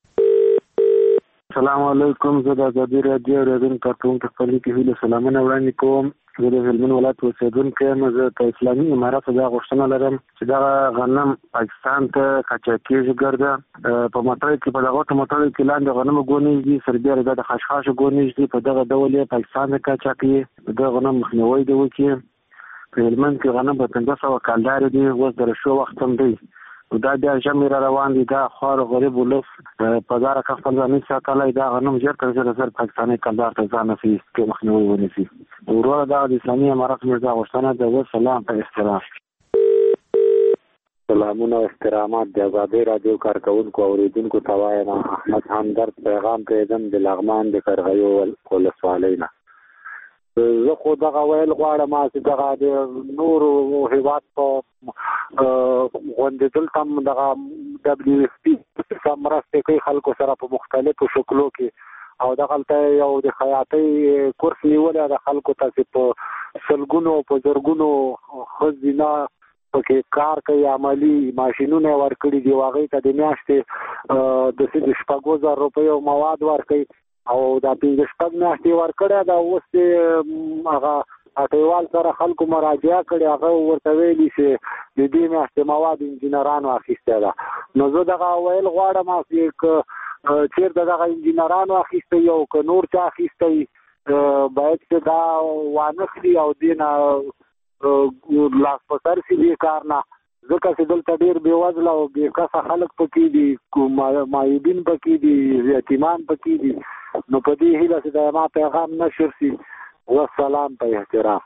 السلام علیکم. زه د ازادي راډیو اوریدونکو کارکوونکو خپل کې هیله سلامونه وړاندې کوم. زه د هلمند ولایت اوسیدونکی یم. زه د اسلامي اماراتو دا غوښتنه لرم چې دغه غنم پاکستان ته قاچاق کېږي ګرده په موټرو کې، په دغه موټرو کې لاندې غنم ګونیږ دي، سربیره د خشخاشو ګونیږ دي، په دغه ډول یې پاکستان ته قاچاق کړي. د غنم مخنیوی دی وکړي. په هلمند کې غنم په 1500 کالدار دي، اوس د رشو وخت هم دی. دا بیا ژمی را روان دي، دا خوار غریب ولس په زاره که خپل ځان ساتلی، دا غنم ژر تر ژره پاکستاني کلدار ته ځان نسي کې مخنیوی ونیسي. وروره دا د اسلامي امارات موږ دا غوښتنه ده. وسلام په احترام. سلامونه او احترامات د ازادي راډیو کارکوونکو اوریدونکو ته وایم. احمد همدرد پیغام پرېږدم د لغمان د قرغیو ولسوالۍ نه. زه خو دغه ویل غواړم چې دغه د نورو هیواد په غونډې دلته هم دغه WFP مرستې کوي خلکو سره په مختلفو شکلو کې، او دغلته یو د خیاطۍ کورس نیولی د خلکو ته چې په سلګونو په زرګونو ښځینه پکې کار کوي، عملي ماشینونه یې ورکړي دي، هغوی ته د میاشتې د 6,000 روپیو مواد ورکوي او دا 5 میاشتې ورکړی ده. اوس چې هغه اټیوال سره خلکو مراجعه کړې، هغه ورته ویلي چې د دې میاشتې مواد انجینرانو اخیستی ده. نو زه دغه ویل غواړم چې چېرته دغه انجینرانو اخیستی او که نور چا اخیستی باید چې دا وانخلي او دینه لاس په سر شي دې کار نه، ځکه چې دلته ډېر بېوزله او بېکسه خلک پکې دي، معیوبین پکې دي، یتیمان پکې دي. نو په دې هیله چې د ما پیغام نشر شي. والسلام په احترام.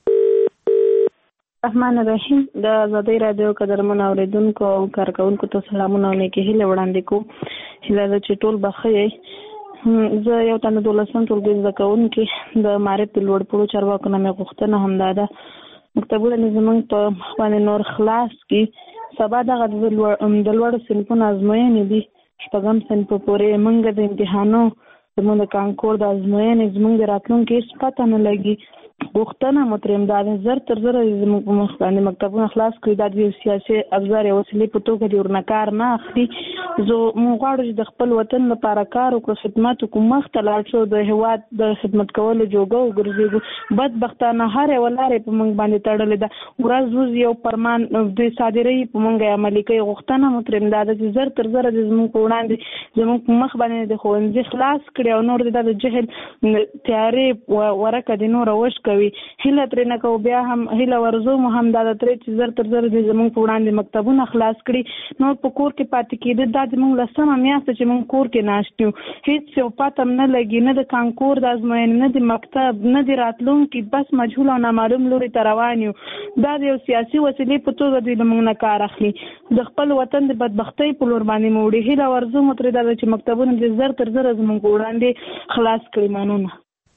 الرحمن الرحیم. د آزادۍ رادیو قدرمن اوریدونکو او کارکونکو ته سلامونه او نیکې هیلې وړاندې کوم. هیله ده چې ټول به ښه یې. زه یو تنه 12م ټولګي زده کوونکې د معارف د لوړپوړو چارواکو نه مې غوښتنه همدا ده مکتبونه زموږ په مخ باندې نور خلاص کړي. سبا دغه د لوړو صنفونو ازموینې دي، 6م صنف پورې موږ د امتحانو زموږ د کانکور د ازموینې زموږ د راتلونکي هېڅ پته نه لګي. غوښتنه مو ترې همدا ده زر تر زره زموږ په مخ باندې مکتبونه خلاص کړي. دا د سیاسي ابزار یا وسیلې په توګه دې ورنه کار نه اخلي. موږ غواړو چې د خپل وطن لپاره کار وکړو، خدمت وکړو، مخ ته لاړ شو، د هېواد د خدمت کولو جوګه وګرځېږو. بدبختانه هر یوه لارې په موږ باندې تړلې ده. ورځ روز یو فرمان دوی صادروي په موږ عملي کوي. غوښتنه مو ترې همدا ده چې زر تر زره د زموږ په وړاندې زموږ په مخ باندې د ښوونځي خلاص کړي او نور د جهل تیارې ورکه د نوره وش کوي. هیله ترې نه کوو، بیا هم هیله ورزو مو هم دا ترې چې زر تر زره د زموږ په وړاندې مکتبونه خلاص کړي. نور په کور کې پاتې کېده دا زموږ لسمه میاشت چې موږ کور کې ناست یو، هېڅ یو پته هم نه لګي، نه د کانکور د ازموینې، نه د مکتب، نه د راتلونکي، بس مجهول او نامعلوم لوري ته روان یو. دا د یو سیاسي وسیلې په توګه دوی له موږ نه کار اخلي. د خپل وطن د بدبختۍ په لور باندې مو وړي. هیله ورزو مو ترې دا ده چې مکتبونه د زر تر زره زموږ په وړاندې خلاص کړي. مننه.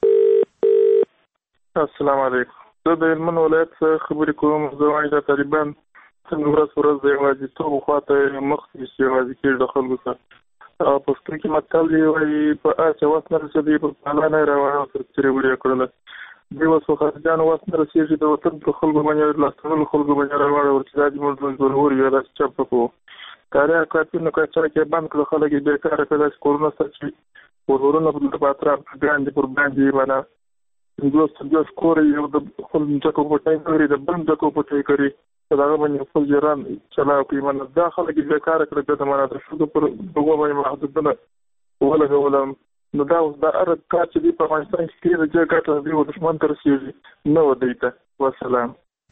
السلام علیکم. زه د هلمند ولایت څخه خبرې کوم. زه وایم دا طالبان څنګه ورځ د یوازیتوب خواته مخ نیسي، یوازې کېږي د خلکو سره. پښتو کې متل دی وایي په آس وس نه رسېدی په پالا نه یې روانه تر څېرې وړیا کړله. دې وس په خارجیانو وس نه رسېږي د وطن په خلکو باندې لاستړلو خلکو باندې راواړه ورچې دا زموږ ژوند ضرور یا داسې چپ کوو. کاري کارتونه کچره کې بند کړه، خلک یې بېکاره کړه، داسې کورونه سره چې ورورونه په اطراف ګاندې پر باندې مانه دوست کور یو د خپل ځکو پټای کوي، د بل ځکو پټای کوي، دا باندې خپل جيران چلاو کوي. من دا خلک دې کار کړی ته مانه د شو پر دغه باندې محدودونه ولګولم. نو دا اوس دا ارت کار چې په افغانستان کې د جګړې د یو دښمن تر سیږي نو ودیته. والسلام.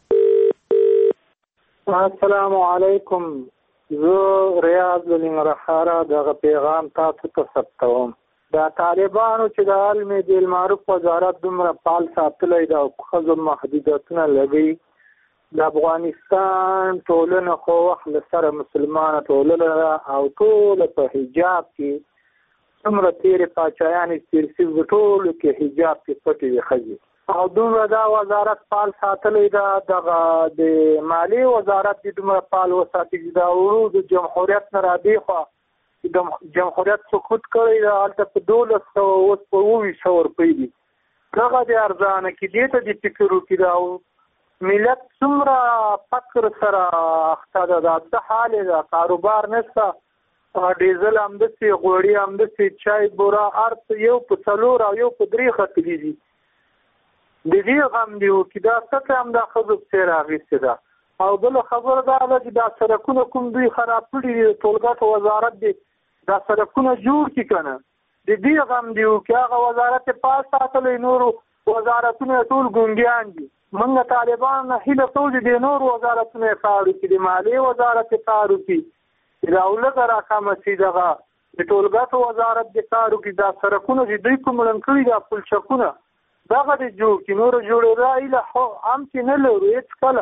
السلام علیکم. زه ریاض لنګرهار دغه پیغام تاسو ته ثبتوم. دا طالبانو چې د علم د معروف وزارت دومره پال ساتلی دا خزو محدودیتونه لګي. د افغانستان ټولنه خو وخت سره مسلمانه ټولنه او ټول په حجاب کې څومره تیرې پاچایانې تیر شوي ټول کې حجاب کې پټې وي ښځې او دومره دا وزارت پال ساتلی دا دغه د مالیې وزارت دې دومره پال وساتي چې دا ورو د جمهوریت نه رابېخوا د جمهوریت سقوط کړی دا هلته په 1200 اوس په 2400 روپۍ دي. دغه د ارزانه کې دې ته د فکر وکړي دا ملت څومره فقر سره اخته ده. دا څه حال ده؟ کاروبار نشته، ډیزل همداسې، غوړي همداسې، چای بوره ارڅ یو په 4 او یو په 3 ختلي دي. د دې غم دی وکړي دا څه هم دا ښځو پسې راغېستې ده. او بله خبره دا ده چې دا سړکونه کوم دوی خراب کړي دي، د ټولګټو وزارت دی دا سړکونه جوړ کړي که نه، د دې غم دی وکړي. هغه وزارت یې پاس ساتلی، نورو وزارتونه ټول ګونګیان دي. موږ طالبان نه هیله کوو چې د نورو وزارتونه یې کار وکړي، د مالیې وزارت یې کار وکړي، دا ولږه راکمه شي، دغه د ټولګټو وزارت دې کار وکړي. دا سړکونه چې دوی کوم ړنګ کړي دا پلچکونه دغه دې جوړ کړي، نورو جوړېدا هیله هم چې نه لرو هېڅ کله.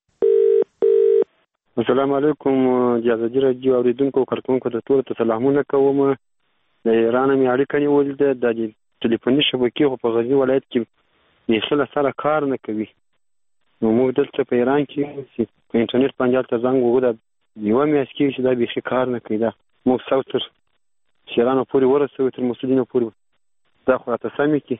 السلام علیکم. د ازادي راډیو اورېدونکو او کارکوونکو ته ټولو ته سلامونه کوم. د ایران مې اړیکه نیولې ده. د ټلیفوني شبکې خو په غزني ولایت کې بیخي له سره کار نه کوي. نو موږ دلته په ایران کې چې په انټرنیټ باندې هلته زنګ ووهو دا یوه میاشت کېږي چې دا بیخي کار نه کوي. دا موږ سو تر شیرانو پورې ورسوي، تر مسؤلینو پورې دا خو راته سمې کړي.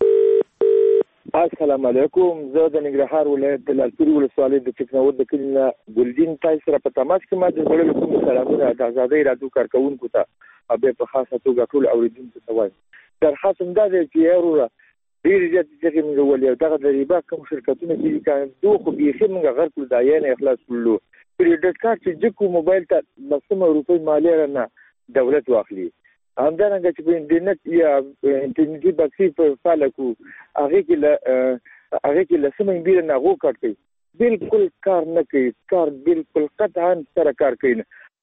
السلام علیکم. زه د ننګرهار ولایت د لالپورې ولسوالۍ د چکناور د کلي نه ګلدین تاسو سره په تماس کې ما د زړه کوم سلامونه د آزادۍ راډیو کارکوونکو ته او بیا په خاصه توګه ټول اوریدونکو ته وایم. درخواست هم دا دی چې یاروره ډېرې زیاتې څخه موږ ولې دغه د ریبا کوم شرکتونه چې دي دو خو بیخي موږ غر کړو دا یې نه اخلاص کړلو. کریډټ کارت چې جکو موبایل ته 900 روپۍ مالیه نه دولت واخلي. همدارنګه چې په انټرنیټ یا انټرنیټي بکسي په فعال کو هغه کې لسمه بیر نه غو کټ کوي بالکل کار نه کوي کار بالکل قطعا سره کار کوي.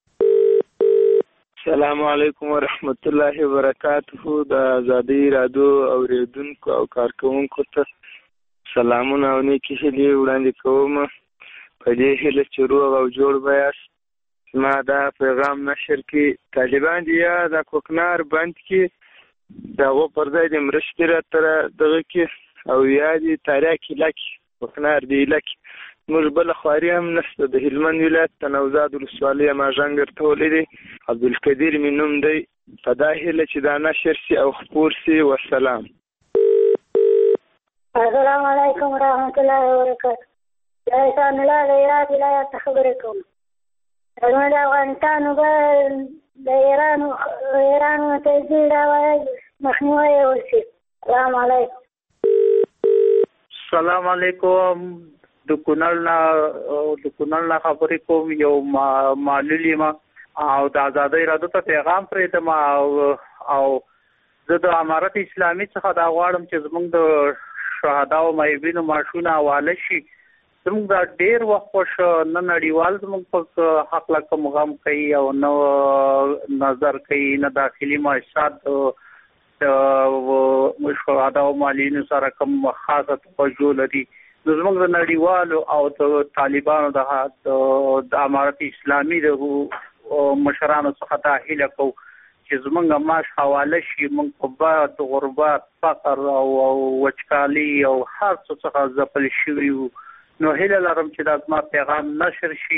السلام علیکم ورحمت الله وبرکاته. د آزادۍ رادیو اوریدونکو او کارکونکو ته سلامونه او نیکی هیلې وړاندې کوم. په دې هیله چې روغ او جوړ به یاست. ما دا پیغام نشر کې طالبان دي یا د کوکنار بند کې دغه پر ځای د مرستې راته دغه کې او یا د تاریخ لکه کوکنار دی لکه موږ بل خواري هم نشته. د هلمند ولایت تنوزاد ولسوالۍ ما ژنګر ته ولې عبدالقدیر مې نوم دی. په دا هیله چې دا نشر سي او خپور سي. والسلام. السلام علیکم ورحمت الله وبرکاته. دا انسان الله د هرات ولایت څخه خبرې کوم. د افغانستان د ایران تجزیه ډول مخنیوی وشي. السلام علیکم. السلام علیکم. د کونړ نه خبرې کوم. یو معلول یم او د آزادۍ رادیو ته پیغام پرېږدم او زه د امارت اسلامي څخه دا غواړم چې زموږ د شهداو معیبینو معاشونه حواله شي. زموږ دا ډېر وخت خوښ نه نړیوال زموږ په حق له کوم غم کوي او نه نظر کوي نه داخلي مؤسسات د شهداو معلولینو سره کوم خاصه توجه لري. زموږ د نړیوالو او د طالبانو د امارت اسلامي د مشرانو څخه دا هیله کوو چې زموږ معاش حواله شي. موږ په بد غربت فقر او وچکالي او هر څه څخه ځپل شوي وو. نو هیله لرم چې دا زما پیغام نشر شي.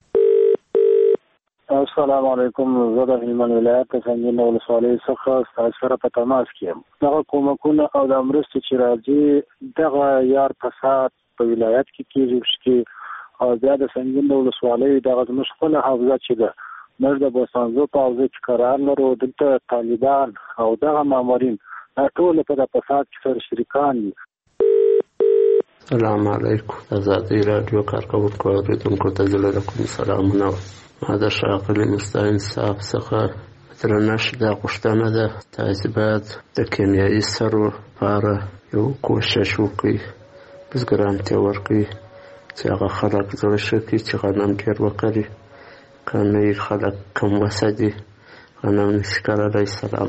السلام علیکم. زه د هلمند ولایت څنګه ولسوالۍ څخه ستاسو سره په تماس کې یم. دغه کومکونه او د مرستې چې راځي دغه یار فساد په ولایت کې کېږي او بیا د څنګه ولسوالۍ دغه زموږ خپله حافظه چې ده موږ د بوسانزو په حوزه کې قرار لرو. دلته طالبان او دغه مامورین ټول په د فساد کې سره شریکان دي. السلام علیکم. آزادۍ رادیو کارکونکو او اوریدونکو ته زړه له کومې سلامونه. ما د ښاغلي مستعین صاحب څخه درنښت دا غوښتنه ده تاسې باید د کیمیاوي سرو لپاره یو کوشش وکړئ، بزګرانو ته ورکړئ چې هغه خلک زړه ښه کړي چې غنم ډېر وکري. که نه خلک کم وسه دي غنم نشي کرلی. سلام.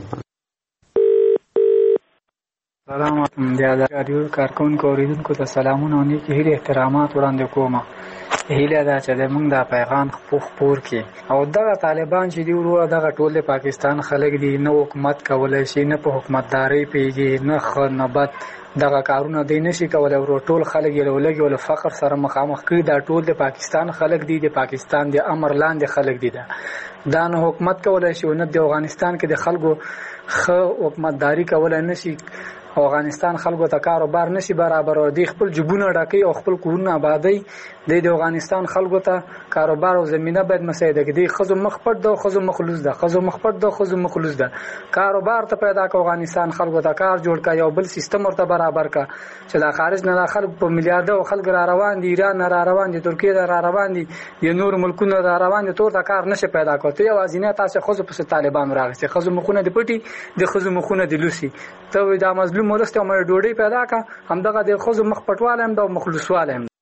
سلام علیکم. د رادیو کارکونکو اوریدونکو ته سلامونه او نیکې هیلې احترامات وړاندې کوم. هیله ده چې موږ دا پیغام خپور کړي او دغه طالبان چې دی ورو دغه ټول پاکستان خلک دي نه حکومت کولای شي نه په حکومتداري پیږي نه خو نه بد دغه کارونه دی نشي کولای. ورو ټول خلک یې ولګي ول فقر سره مخامخ کړي. دا ټول د پاکستان خلک دي د پاکستان د امر لاندې خلک دي. دا نه حکومت کولای شي نه د افغانستان کې د خلکو خو حکومتداري کولای نشي. افغانستان خلکو ته کاروبار نشي برابر او د خپل جبونه ډکې او خپل کورونه آبادی د افغانستان خلکو ته کاروبار او زمينه باید مساعده کړي. خزو مخ پټ ده خزو مخلوص ده خزو مخ پټ ده خزو مخلوص ده. کاروبار ته پیدا ک افغانستان خلکو ته کار جوړ کا یو بل سیستم ورته برابر کا چې دا خارج نه خلک په میلیارډ او خلک را روان دي. ایران را روان دي، ترکیه را روان دي، د نور ملکونو را روان دي. تور ته کار نشه پیدا کوته یو ازینه تاسو خزو په طالبان راغسته. خزو مخونه د پټي د خزو مخونه د لوسی ته دا مظلوم ولسته مې ډوډۍ پیدا کا همدغه د خزو مخ پټواله هم د مخلصواله هم.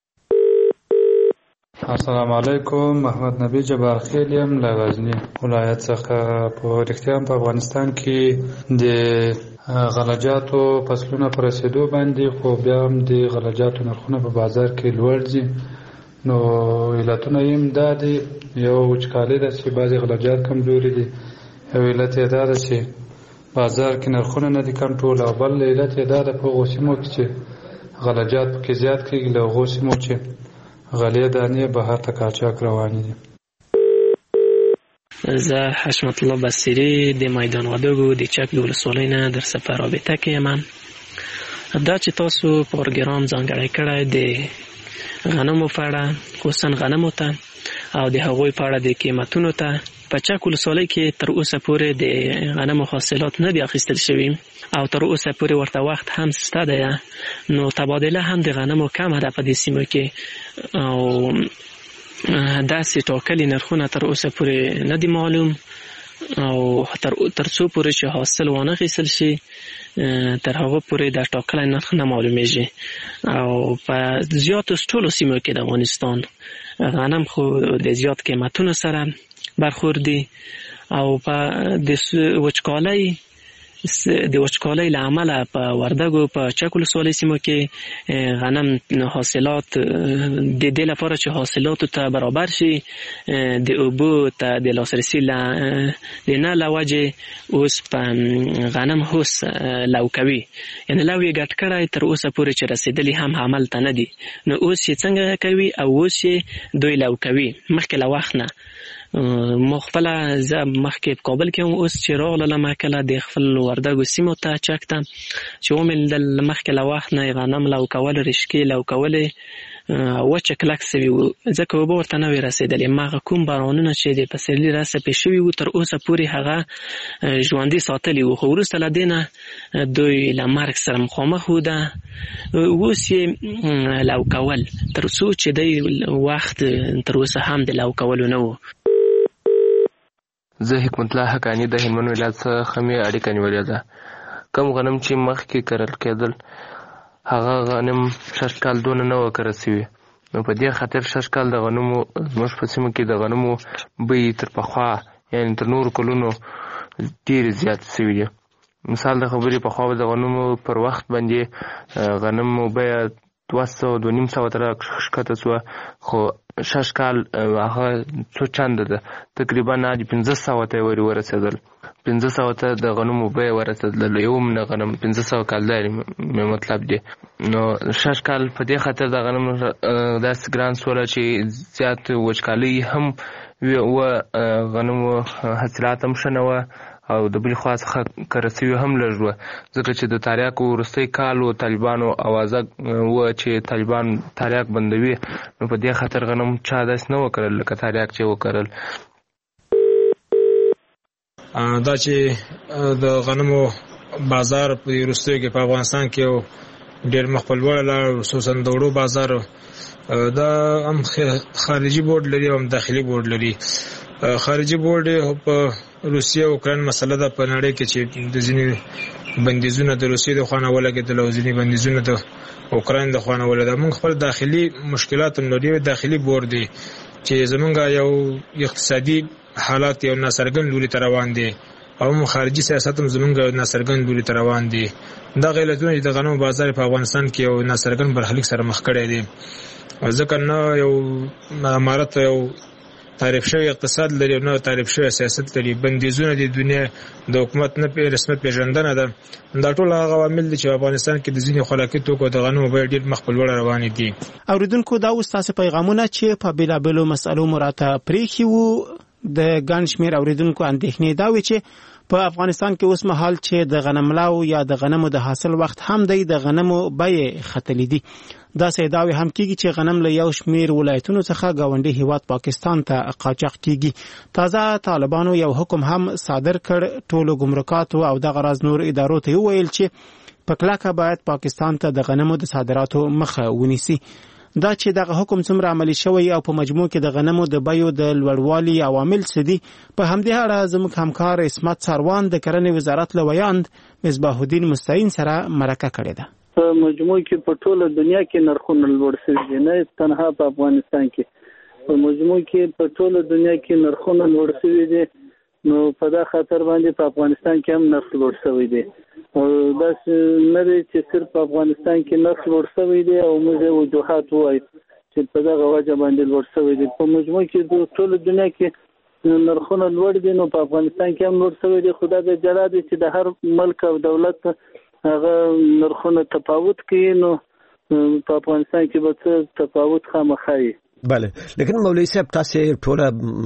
السلام علیکم. محمد نبی جبار خیلیم له غزنی ولایت څخه. په رښتیا په افغانستان کې د غلجاتو فصلونه پر رسیدو باندې خو بیا هم د غلجاتو نرخونه په بازار کې لوړ دي. نو علتونه یې دا دي، یو وچکالي ده چې بعضې غلجات کمزوري دي، یو علت یې دا ده چې بازار کې نرخونه نه دي کنټرول، او بل علت یې دا ده په هغو سیمو کې چې غلجات پکې زیات کېږي، له هغو سیمو چې غلې دانې بهر ته قاچاق روانې دي. زه حشمت الله بصیري د میدان وردګو د چک د ولسوالۍ نه در سفر رابطه کې یم. دا چې تاسو پروګرام ځانګړی کړی د غنمو په اړه، خصوصا غنمو ته او د هغوی په اړه د قیمتونو ته، په چک ولسوالۍ کې تر اوسه پورې د غنمو حاصلات نه دي اخیستل شوي او تر اوسه پورې ورته وخت هم شته دی. نو تبادله هم د غنمو کمه ده په دې سیمو کې او داسې ټاکلي نرخونه تر اوسه پورې نه دي معلوم. او تر څو پورې چې حاصل ونه اخیستل شي تر هغه پورې د ټاکلي نرخ نه معلومیږي. او په زیاتو ټولو سیمو کې د افغانستان غنم خو د زیات قیمتونو سره برخورد دي او په د وچکالۍ له امله په وردګو په چک ولسوالۍ سیمو کې غنم حاصلات د دې لپاره چې حاصلاتو ته برابر شي د اوبو ته د لاسرسي نه له وجې اوس په غنم هوس لو کوي، یعنی لو یې ګډ کړی تر اوسه پورې چې رسېدلي هم عمل ته نه دي. نو اوس یې څنګه کوي او اوس یې دوی لو کوي مخکې له وخت نه. ما خپله زه مخکې په کابل کې هم اوس چې راغلم کله د خپل وردګو سیمو ته چک ته چې ومې لیدل مخکې له وخت نه غنم لو کول، رشقې لو کولې وچه کلک سوي وو ځکه اوبه ورته نه وې رسېدلې. هماغه کوم بارانونه چې د پسرلي رسپې شوي وو تر اوسه پورې هغه ژوندي ساتلي وو، خو وروسته له دې نه دوی له مرګ سره مخامخ وو. ده اوس یې لو کول تر څو چې دی وخت تر اوسه هم د لو کولو نه وو. زه حکمت الله حقانی د هلمند ولایت څخه مې اړیکه نیولې ده. کم غنم چې مخکې کرل کېدل هغه غنم شش کال دونه نه وه کرل سوي، نو په دې خاطر شش کال د غنمو زموږ په سیمه کې د غنمو بیې تر پخوا یعنې تر نورو کلونو ډېرې زیاتې سوي دي. مثال د خبرې پخوا به د غنمو پر وخت باندې غنمو بیه 200-250 ته راښکته سوه، خو شش کال هغه څو چنده ده تقریبا 1500 ته یې ورسېدل. 1500 ته د غنمو بیه ورسېدله، یو من غنم 1500 کالداري مې مطلب دی. نو شش کال په دې خاطر د غنمو داسې ګران سوله چې زیات وچکالۍ هم وه، غنمو حاصلات هم ښه نه وه او د بلې خوا څخه کره سوي هم لږ وه، ځکه چې د تریاکو وروستی کال و طالبانو اوازه وه چې طالبان تریاک بندوي، نو په دې خاطر غنم چا داسې نه وکرل لکه تریاک چې وکرل. دا چې د غنمو بازار په وروستیو کې په افغانستان کې ډېر مخ په لوړه لاړ، خصوصا د وړو بازار دا هم خارجي بورډ لري او هم داخلي بورډ لري. خارجي بورډ په روسیه او اوکراین مسله ده په نړۍ کې چې د ځینې بندیزونه د روسیې د خوا نه ولګېدل او ځینې بندیزونه د اوکراین د خوا نه ولګېدل. موږ خپل داخلي مشکلات هم لري، داخلي بورډ دی چې زمونږ یو اقتصادي حالات یو ناڅرګند لوري ته روان دي او خارجي سیاست هم زمونږ ناڅرګند لوري ته روان دي. دغه علتونه چې د غنمو بازار په افغانستان کې یو ناڅرګند برخلیک سره مخ کړی دی، ځکه نه یو امارت یو تعریف شوی اقتصاد لري او نه تعریف شوی سیاست لري. بندیزونه د دنیا د حکومت نه رسمیت پیژندنه ده. دا ټول هغه عوامل دي چې افغانستان کې د ځینې خوراکي توکو د غنمو بیې ډېر مخ په لوړه روانې دي. اوریدونکو دا اوس تاسو پیغامونه چې په بېلابېلو مسألو مو راته پرېښي وو. د ګڼ شمېر اوریدونکو اندېښنې دا وې چې په افغانستان کې اوس مهال چې د غنملو یا د غنمو د حاصل وخت هم دی، د غنمو بیې ختلې دي. دا سیداوی هم کیږي چې غنم له یو شمیر ولایتونو څخه گاونډي هیواد پاکستان ته قاچاق کیږي. تازه طالبانو یو حکم هم صادر کړ، ټولو ګمرکاتو او دغه راز نور ادارو ته وویل چې په کلکه باید پاکستان ته د غنمو د صادراتو مخه ونیسي. دا چې دغه حکم څومره عملي شوی او په مجموع کې د غنمو د بیو د لوړوالي عوامل څه دي، په همدې اړه زموږ همکار اسمت سروان د کرنې وزارت له ویاند مصباح الدین مستعین سره مرکه کړې ده. په مجموع کې په ټوله دنیا کې نرخونه لوړ شوي دي، نه تنها په افغانستان کې، په مجموع کې په ټوله دنیا کې نرخونه لوړ شوي دي. نو په دا خاطر باندې په افغانستان کې هم نرخ لوړ شوی دی او داسې نه دی چې صرف په افغانستان کې نرخ لوړ شوی دی او موږ وجوهات ووایو چې په دغه وجه باندې لوړ شوی دی. په مجموع کې د ټوله دنیا کې نرخونه لوړ دي، نو په افغانستان کې هم لوړ شوی دی. خو دا د جلا دی چې د هر ملک او دولت هغه نرخونه تفاوت کوي، نو په افغانستان کې به څه تفاوت خامخا وي. بله، لیکن مولوی صاحب تاسو ټوله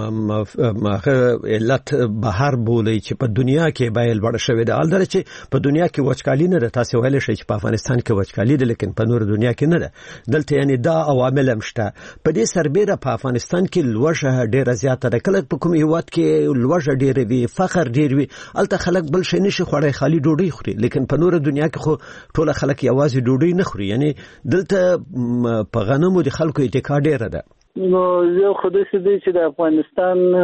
علت بهر بولئ چې په دنیا کې بیې لوړه شوې ده. حال دا چې په دنیا کې وچکالي نه ده، تاسو ویلی شئ چې په افغانستان کې وچکالي ده لیکن په نور دنیا کې نه ده. دلته یعنې دا عوامل هم شته. په دې سربیره په افغانستان کې لوږه ډېره زیاته ده. کله په کوم هیواد کې لوږه ډېره وي، فقر ډېر وي، هلته خلک بل شی نشي خوړی، خالي ډوډۍ خوري. لیکن په نور دنیا کې خو ټوله خلک یوازې ډوډۍ نه خوري. یعنې دلته په غنمو د خلکو اتکا ډېره ده. نو یو خو داسې دی چې د افغانستان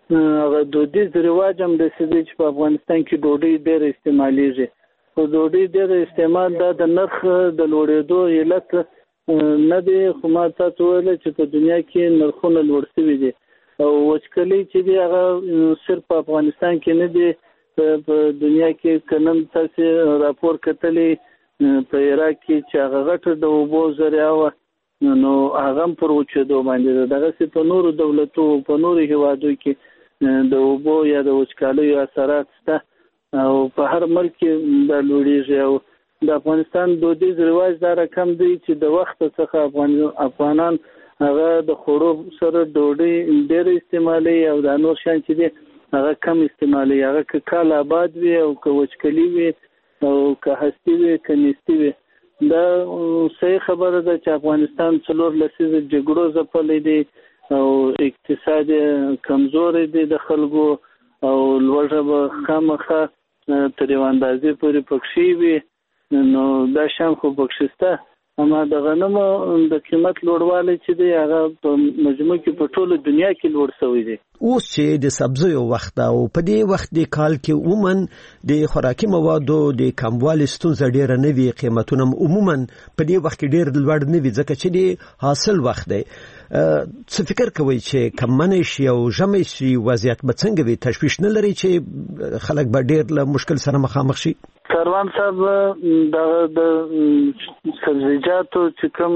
هغه دودیز رواج هم د سدي چې په افغانستان کې ډوډۍ ډېر استعمالېږي. خو ډوډۍ ډېر استعمال دا د نرخ د لوړېدو علت نه دی، خو ما تاسو ویل چې په دنیا کې نرخونه لوړ شوي دي او وچکلي چې دی هغه صرف په افغانستان کې نه دی، په دنیا کې کنن تاسو راپور کتلی په عراق کې چې هغه غټه د اوبو ذریعہ و نو هغه پر وچېدو باندې دغه څه په نورو دولتو په نورو هیوادو کې د اوبو یا د وچکالۍ اثرات شته او په هر ملک کې دا لوړېږي. او د افغانستان دودیز رواج دا رقم دی چې د وخت څخه افغانان هغه د خوړو سره ډوډۍ ډېر استعمالي او د نور شان چې دی هغه کم استعمالي، هغه که کال آباد وي او که وچکلي وي او که هستي وي که نیستي وي. دا صحیح خبره ده چې افغانستان 4 لسیزه جګړو ځپلی دی او اقتصاد کمزوري دی د خلکو او لوږه به خامخا تر یو اندازې پورې پکښې وي، نو دا شان خو پکښې شته. اما د غنمو د قیمت لوړوالی چې دی هغه په مجموع کې په ټوله دنیا کې لوړ شوی دی. اوس چې د سبزیو وخت او په دې وخت د کال کې عموما د خوراکي موادو د کموالي ستونزه ډیره نه وي، قیمتونه عموما په دې وخت کې ډیر لوړ نه وي ځکه چې د حاصل وخت دی. څه فکر کوي چې کمنې شي او ژمې شي وضعیت به څنګه وي؟ تشویش نه لري چې خلک به ډیر له مشکل سره مخامخ شي؟ کاروان صاحب د سبزیجاتو چې کوم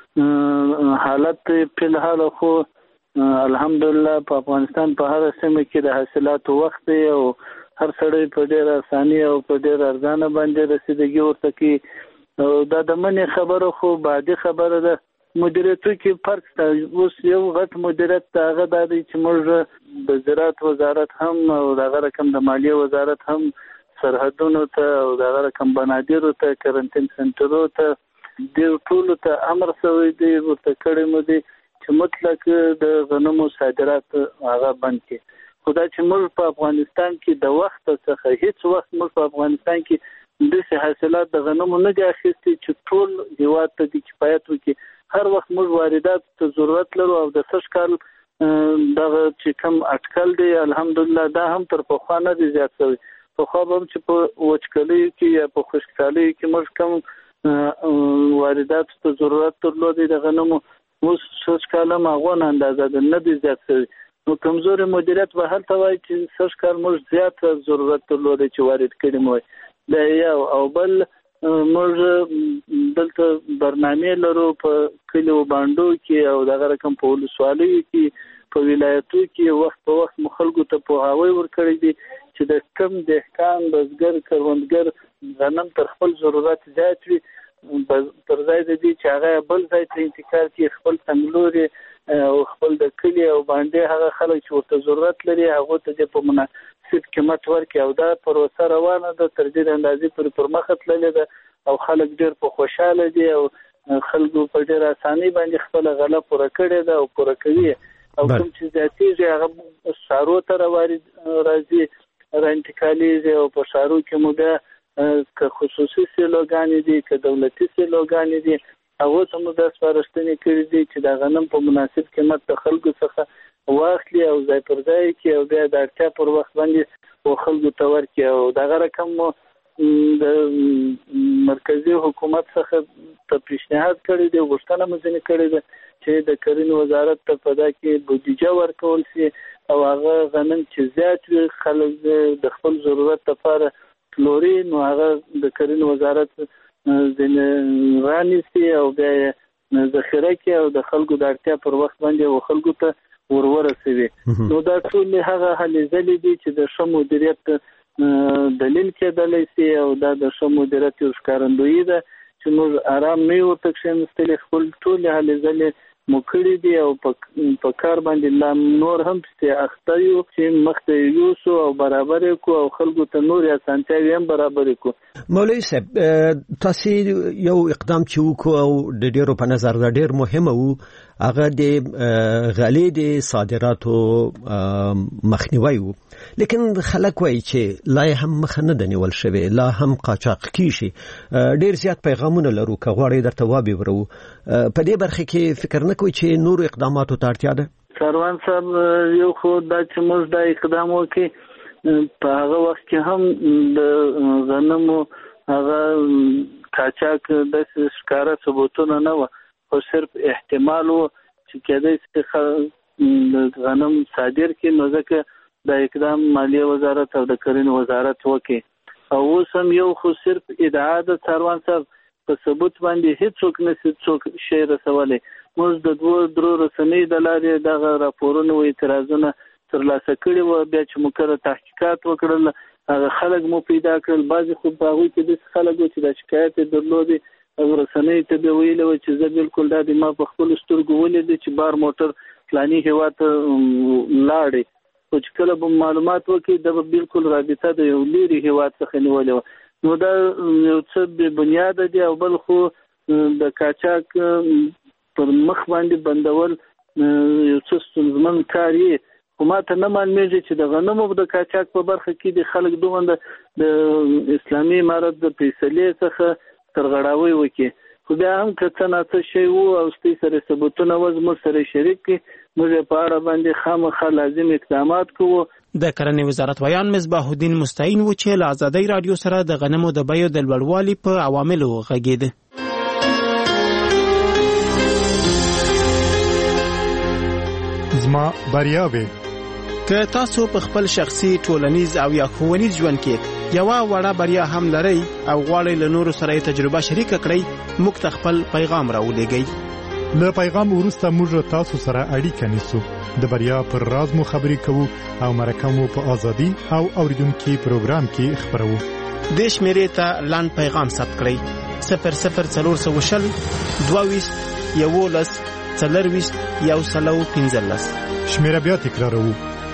حالت په الحال خو الحمدلله په افغانستان په هر سیمه کې د حاصلاتو وخت دی او هر سړی په ډېر اساني او په ډېر ارزانه باندې رسیدګي ورته کوي. او دا د منې خبره خو بعدي خبره ده. مدیریتو کې فرق شته. اوس یو غټ مدیریت هغه دا دی چې موږ د زراعت وزارت هم او دغه رقم د مالیې وزارت هم سرحدونو ته او دغه رقم بنادرو ته کرنټین سنټرو ته د ټولو ته امر شوی دی ورته کړی مو دی چې مطلق د غنمو صادرات هغه بند کړي. خو دا چې موږ په افغانستان کې د وخت څخه هیڅ وخت موږ په افغانستان کې داسې حاصلات د غنمو نه دي اخیستي چې ټول هیواد ته د کفایت وکړي. هر وخت موږ واردات ته ضرورت لرو او د سږ کال دغه چې کم اټکل دی الحمدلله دا هم تر پخوا نه دی زیات شوی. پخوا به هم چې په وچکلۍ کې یا په خشکسالۍ کې موږ کم واردات ته ضرورت درلودی د غنمو، اوس سږ کال هم هغه اندازه ده نه دی زیات شوی. نو کمزوري مدیریت به هلته وایي چې سږ کال موږ زیات ضرورت درلودی چې وارد کړي مو دا یو. او بل موږ دلته برنامه لرو په کلیو باندو کې او دغه رقم په ولسوالیو کې په ولایتو کې وخت په وخت مخالګو ته پوهاوی ورکړي دي چې د کم دهقان بزګر کروندګر غنم تر خپل ضرورت زیات وي پر ځای د دې چې هغه بل ځای ته انتقال کړي، خپل څنګلوري او خپل د کلی او باندې هغه خلک چې ورته ضرورت لري هغه ته په مناسب قیمت ورکړي. او دا پروسه روانه ده تر دې اندازې پورې پر مخ تللې ده او خلک ډېر په خوشاله دي او خلکو په ډېر اسانۍ باندې خپل غله پوره کړې ده او پوره کوي. او کوم چې زیاتېږي هغه ښارو ته راځي را انتقالیږي او په ښارو کې مو بیا که خصوصي سیلوګانې دي که دولتي سیلوګانې دي هغو ته مو دا سپارښتنې کړي دي چې د غنم په مناسب قیمت د خلکو څخه واخلي او ځای پر ځای کړي او بیا د اړتیا پر وخت باندې خلکو ته ورکړي. او دغه رقم مو د مرکزي حکومت څخه ته پیشنهاد کړی دی، غوښتنه مو ځینې کړې ده چې د کرنې وزارت ته په دا کې بودیجه ورکول شي او هغه غنم چې زیات وي خلک د خپل ضرورت لپاره پلوري نو هغه د کرنې وزارت ځینې رانیسي او بیا یې ذخیره کړي او د خلکو د اړتیا پر وخت باندې و خلکو ته ورسوي. نو دا ټول هغه هلې ځلې دي چې د ښه مدیریت دلیل کېدلی شي او دا د ښه مدیریت یو ښکارندویي ده چې موږ آرام نه یو ورته کښېنستلي، خپل ټولې هلې ځلې مو کړي دي او په کار باندې لا نور هم پسې اخته یو چې مخته یوسو او برابر کړو او خلکو ته نورې اسانتیاوې هم برابر کړو. مولوي صاحب تاسو یو اقدام چې وکړو او د ډېرو په نظر دا ډېر مهمه و هغه د غلې د صادراتو مخنیوي و، لیکن خلک وایي چې لا هم مخ نه د نیول شوی، لا هم قاچاق کیږي. ډېر زیات پیغامونه لرو که غواړئ درته وابي ورو په دې برخه کې فکر نه کوئ چې نور اقداماتو ته اړتیا ده؟ سروان صاحب یو خو دا چې موږ دا اقدام وکړي په هغه وخت کې هم د غنمو هغه قاچاق د ښکاره ثبوتونه نه و، خو صرف احتمال و چې کېدای شي غنم صادر کړي، نو ځکه دا اقدام مالیه وزارت او د کرنې وزارت وکړي. او اوس هم یو خو صرف ادعا د سروان صاحب په ثبوت باندې هیڅوک نشي څوک شی رسولی. موږ د 2-3 رسنۍ د لارې دغه راپورونه او اعتراضونه ترلاسه کړي وو، بیا چې موږ تحقیقات وکړل هغه خلک مو پیدا کړل. بعضې خو په هغوی کې داسې خلک وو چې دا شکایت یې درلودې او رسنیو ته به ویلي وو چې زه بالکل دا د ما په خپلو سترګو ولیدې چې بار موټر فلاني هېواد ته لاړې، خو چې کله به معلومات وکړي دا به بالکل رابطه د یو لرې هېواد څخه نیولې وه. نو دا یو څه بې بنیاده دي، او بل خو د قاچاق پر مخ باندې بندول یو څه ستونزمن کار یې. خو ما ته نه معلومېږي چې د غنمو د قاچاق په برخه کې د خلک دومره د اسلامي امارت د فیصلې څخه ترغړاوی وکړي. خو بیا هم که څه ناڅه شی وو او ستاسو سره ثبوتونه و زموږ سره شریک کړي، موږ په اړه باندې خامخا لازم اقدامات کوو. د کرنې وزارت ویان مصباح الدین مستعین و چې له ازادۍ رادیو سره د غنمو د بیو د لوړوالي په عواملو غږېده. زما بریاوې که تاسو په خپل شخصي ټولنیز او یا ښوونیز ژوند کې یوه وړه بریا هم لرئ او غواړئ له نورو سره یې تجربه شریکه کړئ، موږ ته خپل پیغام راولېږئ. له پیغام وروسته موږ تاسو سره اړیکه نیسو، د بریا پر راز مو خبرې کوو او مرکه مو په ازادي او اوریدونکي پروګرام کې خبرو. دې شمیرې ته لاند پیغام ثبت کړئ: 00420 22 11 40 115. شمیره بیا تکراروو: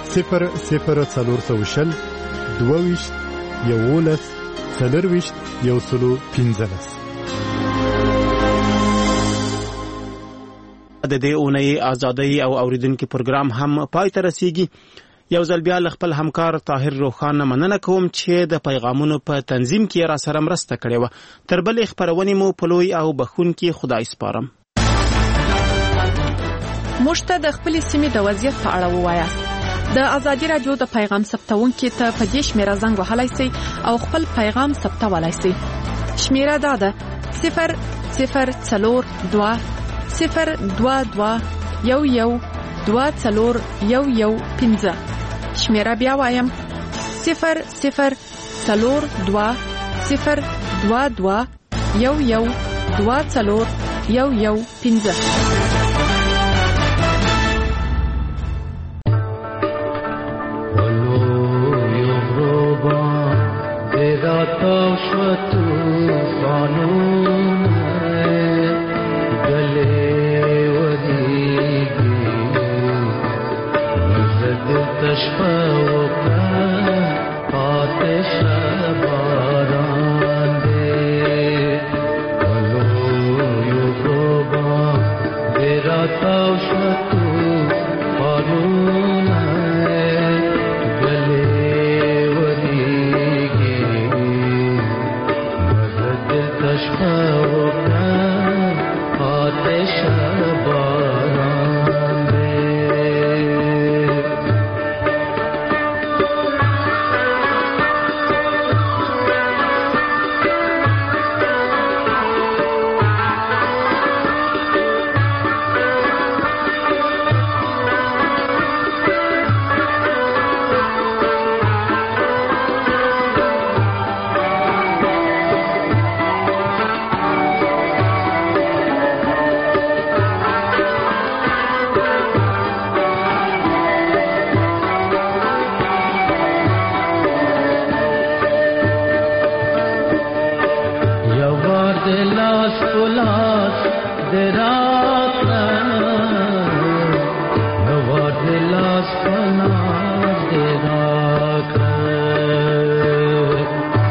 00420 22 11 40 115. د دې اونۍ ازادۍ او اوریدونکو پروګرام هم پای ته رسیږي. یو ځل بیا خپل همکار طاهر روخان مننه کوم چې د پیغامونو په تنظیم کې را سره مرسته کړې و. تر بلې خبرونې مو په لوی او بخونکي خدای سپارم. موږ ته د خپل سیمې د وضعیت په اړه ووایاست. د ازادي رادیو د پیغام ثبتونکو ته په دې شمیره زنګ وهلای شئ او خپل پیغام ثبتولای شئ. شمیره دا ده: 00420 022 11 24 شمیره بیا وایم: 00420 022 11 24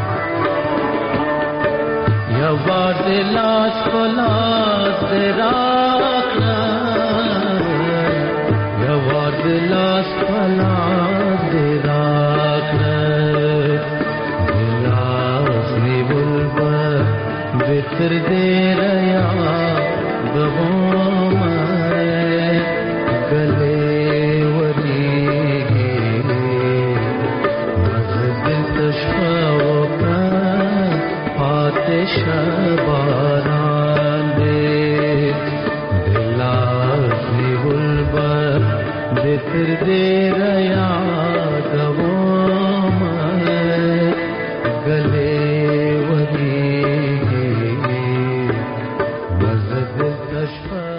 Last for last,